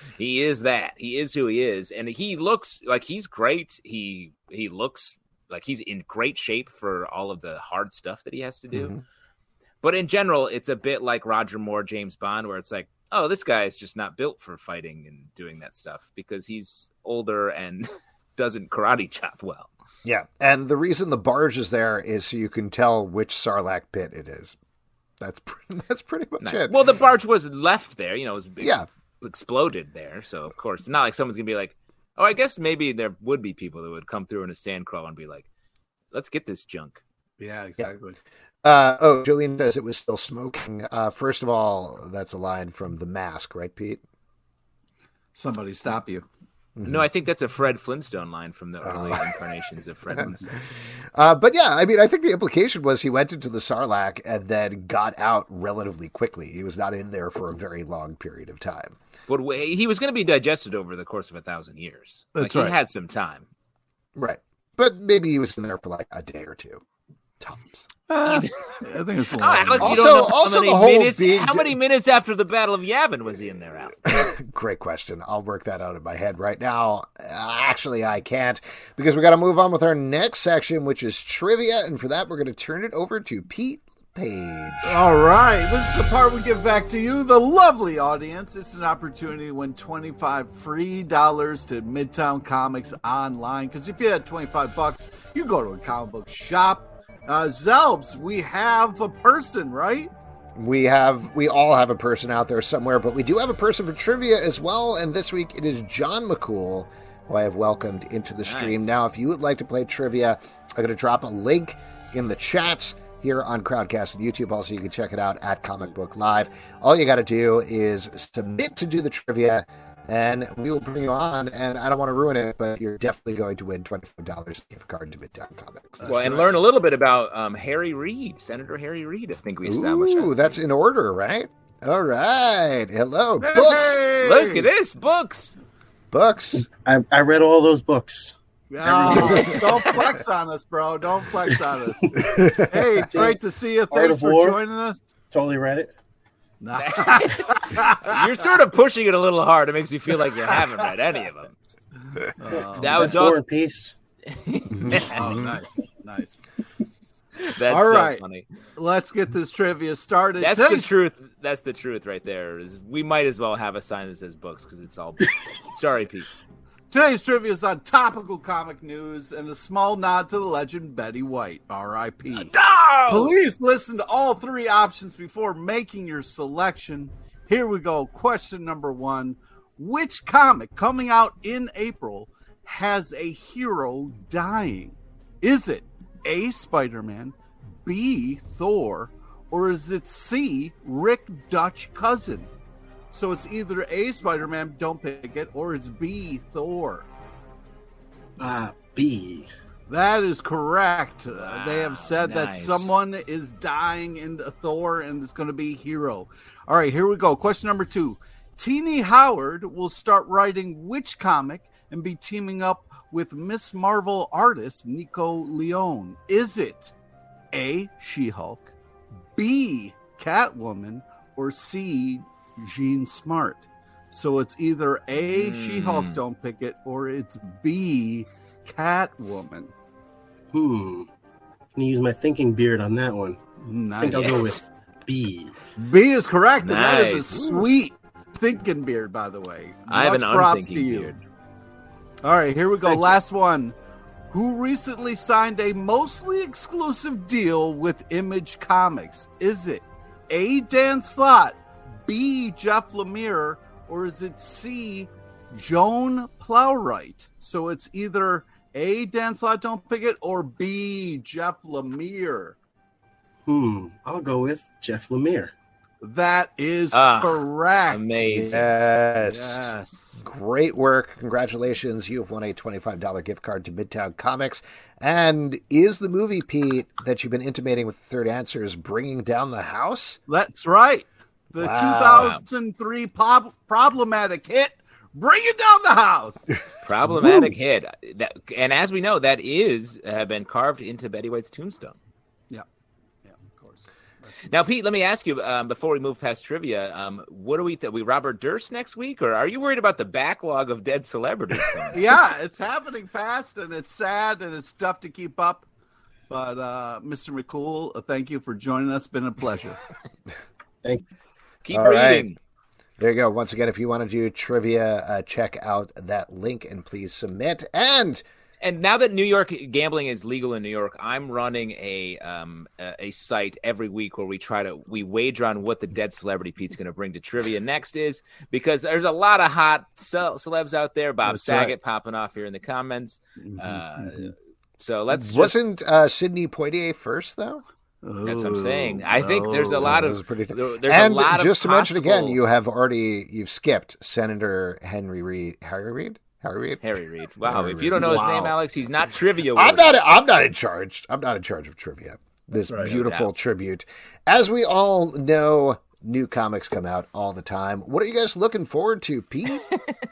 that. He is who he is, and he looks like he's great. He looks like he's in great shape for all of the hard stuff that he has to do. Mm-hmm. But in general, it's a bit like Roger Moore, James Bond, where it's like, oh, this guy is just not built for fighting and doing that stuff because he's older and doesn't karate chop well. Yeah, and the reason the barge is there is so you can tell which Sarlacc pit it is. That's pretty much it. Well, the barge was left there, you know, it was exploded there. So, of course, it's not like someone's going to be like, oh, I guess maybe there would be people that would come through in a sandcrawler and be like, let's get this junk. Yeah, exactly. Jolene says it was still smoking. First of all, that's a line from The Mask, right, Pete? Somebody stop you. Mm-hmm. No, I think that's a Fred Flintstone line from the early incarnations of Fred Flintstone. But yeah, I mean, I think the implication was he went into the Sarlacc and then got out relatively quickly. He was not in there for a very long period of time. But he was going to be digested over the course of 1,000 years. That's right. He had some time. Right. But maybe he was in there for like a day or two. Tops. I think it's Alex, you don't know how many minutes after the Battle of Yavin was he in there, Alex? Great question. I'll work that out in my head right now. Actually, I can't, because we got to move on with our next section, which is trivia, and for that, we're going to turn it over to Pete Page. All right, this is the part we give back to you, the lovely audience. It's an opportunity to win $25 free to Midtown Comics online, because if you had $25, you go to a comic book shop. Zelbs, we have a person, right? We all have a person out there somewhere, but we do have a person for trivia as well, and this week it is John McCool, who I have welcomed into the stream. Now, if you would like to play trivia, I'm going to drop a link in the chat here on Crowdcast and YouTube. Also, you can check it out at Comic Book Live. All you got to do is submit to do the trivia, and we will bring you on. And I don't want to ruin it, but you're definitely going to win $25 gift card to Midtown Comics. And learn a little bit about Harry Reid, Senator Harry Reid. I think we established. Ooh, that's in order, right? All right. Hello, hey, books. Hey. Look at this, books. I read all those books. Oh, don't flex on us, bro. Don't flex on us. Hey, great to see you. Thanks for joining us. Totally read it. Nah. You're sort of pushing it a little hard. It makes me feel like you haven't read any of them. That was War and Peace. Oh, nice. That's all right. So funny. Let's get this trivia started. That's the truth. That's the truth right there. Is we might as well have a sign that says books because it's all. Sorry, Pete. Today's trivia is on topical comic news and a small nod to the legend Betty White, R.I.P. No! Please listen to all three options before making your selection. Here we go. Question number 1. Which comic coming out in April has a hero dying? Is it A, Spider-Man, B, Thor, or is it C, Rick Dutch Cousin? So it's either A, Spider-Man, don't pick it, or it's B, Thor. B. That is correct. Wow, they have said that someone is dying in Thor and it's going to be hero. All right, here we go. Question number 2. Teenie Howard will start writing which comic and be teaming up with Miss Marvel artist Nico Leone? Is it A, She-Hulk, B, Catwoman, or C, Jean Smart? So it's either A, She-Hulk, don't pick it, or it's B, Catwoman. going to use my thinking beard on that one. Nice. I think I'll go with B. B is correct, and that is a Nice. sweet thinking beard, by the way. I have an Much props unthinking to you. beard. All right, here we go. Thank you. Last one. Who recently signed a mostly exclusive deal with Image Comics? Is it A, Dan Slott, B, Jeff Lemire, or is it C, Joan Plowright? So it's either A, Dan Slott, don't pick it, or B, Jeff Lemire. I'll go with Jeff Lemire. That is Ah, correct. Amazing. Yes. Yes. Great work. Congratulations. You have won a $25 gift card to Midtown Comics. And is the movie, Pete, that you've been intimating with the third answer is Bringing Down the House? That's right. The Wow. 2003 problematic hit, Bring It Down the House. Problematic hit. And as we know, that is been carved into Betty White's tombstone. Yeah, of course. Now, Pete, let me ask you before we move past trivia, what do we we Robert Durst next week, or are you worried about the backlog of dead celebrities? Yeah, it's happening fast, and it's sad, and it's tough to keep up. But Mr. McCool, thank you for joining us. Been a pleasure. Thank you. Keep All right. reading. There you go. Once again, if you want to do trivia, check out that link and please submit. And now that New York gambling is legal in New York, I'm running a site every week where we wager on what the dead celebrity Pete's going to bring to trivia next is, because there's a lot of hot celebs out there. Bob That's Saget right. popping off here in the comments. So let's wasn't Sidney Poitier first, though? That's what I'm saying. I think there's a lot That of was pretty there's and a lot of just to mention again, possible- you've skipped Senator Harry Reid. Harry Reid. Wow, Harry if you don't know his Wow. name, Alex, he's not trivia. I'm worthy. not in charge. I'm not in charge of trivia. This right. beautiful No doubt. tribute. As we all know, new comics come out all the time. What are you guys looking forward to, Pete?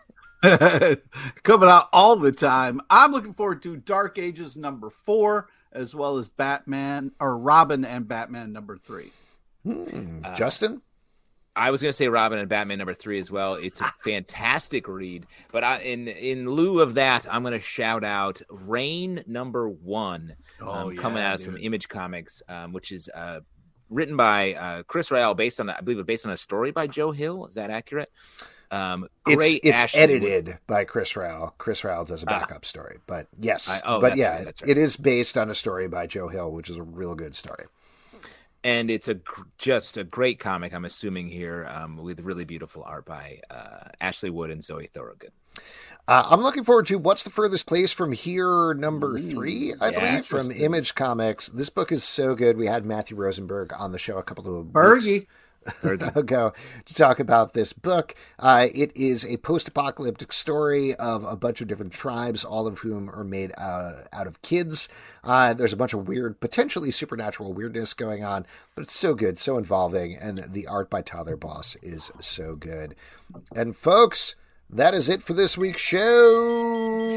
Coming out all the time. I'm looking forward to Dark Ages #4, as well as Robin and Batman #3. Justin? I was going to say Robin and Batman #3 as well. It's a fantastic read. But in lieu of that, I'm going to shout out Reign #1, coming out of some Image Comics, which is written by Chris Ryall, based on a story by Joe Hill. Is that accurate? Great. It's Ashley edited by Chris Ryall. Chris Ryall does a backup story, but yes, that's right. it is based on a story by Joe Hill, which is a real good story. And it's just a great comic, I'm assuming here, with really beautiful art by Ashley Wood and Zoe Thorogood. I'm looking forward to What's the Furthest Place from Here, #3, I believe, from Image Comics. This book is so good. We had Matthew Rosenberg on the show a couple of weeks ago to talk about this book. It is a post-apocalyptic story of a bunch of different tribes, all of whom are made out of kids. There's a bunch of weird, potentially supernatural weirdness going on, but it's so good, so involving, and the art by Tyler Boss is so good. And folks, that is it for this week's show.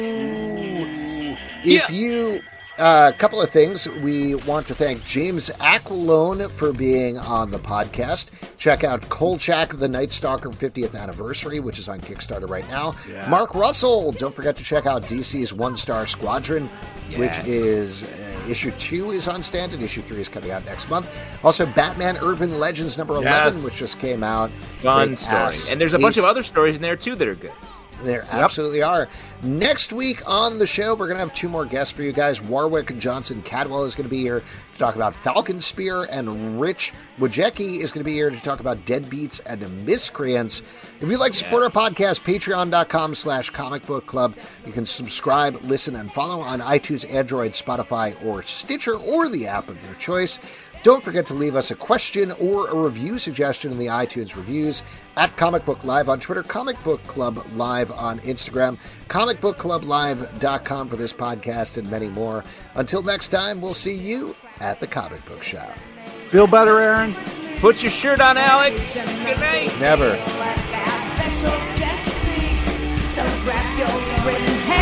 If you... A couple of things. We want to thank James Aquilone for being on the podcast. Check out Kolchak, the Night Stalker 50th anniversary, which is on Kickstarter right now. Yeah. Mark Russell. Don't forget to check out DC's One Star Squadron, which is issue 2 is on stand, and issue 3 is coming out next month. Also, Batman Urban Legends #11, which just came out. Fun story. And there's a bunch of other stories in there, too, that are good. There absolutely are. Next week on the show, we're going to have 2 more guests for you guys. Warwick Johnson Cadwell is going to be here to talk about Falcon Spear, and Rich Wojecki is going to be here to talk about Deadbeats and Miscreants. If you'd like to support our podcast, patreon.com/Comic Book Club. You can subscribe, listen, and follow on iTunes, Android, Spotify, or Stitcher, or the app of your choice. Don't forget to leave us a question or a review suggestion in the iTunes reviews at Comic Book Live on Twitter, Comic Book Club Live on Instagram, comicbookclublive.com for this podcast and many more. Until next time, we'll see you at the comic book shop. Feel better, Aaron? Put your shirt on, Alex. Good night. Never. So grab your written hand.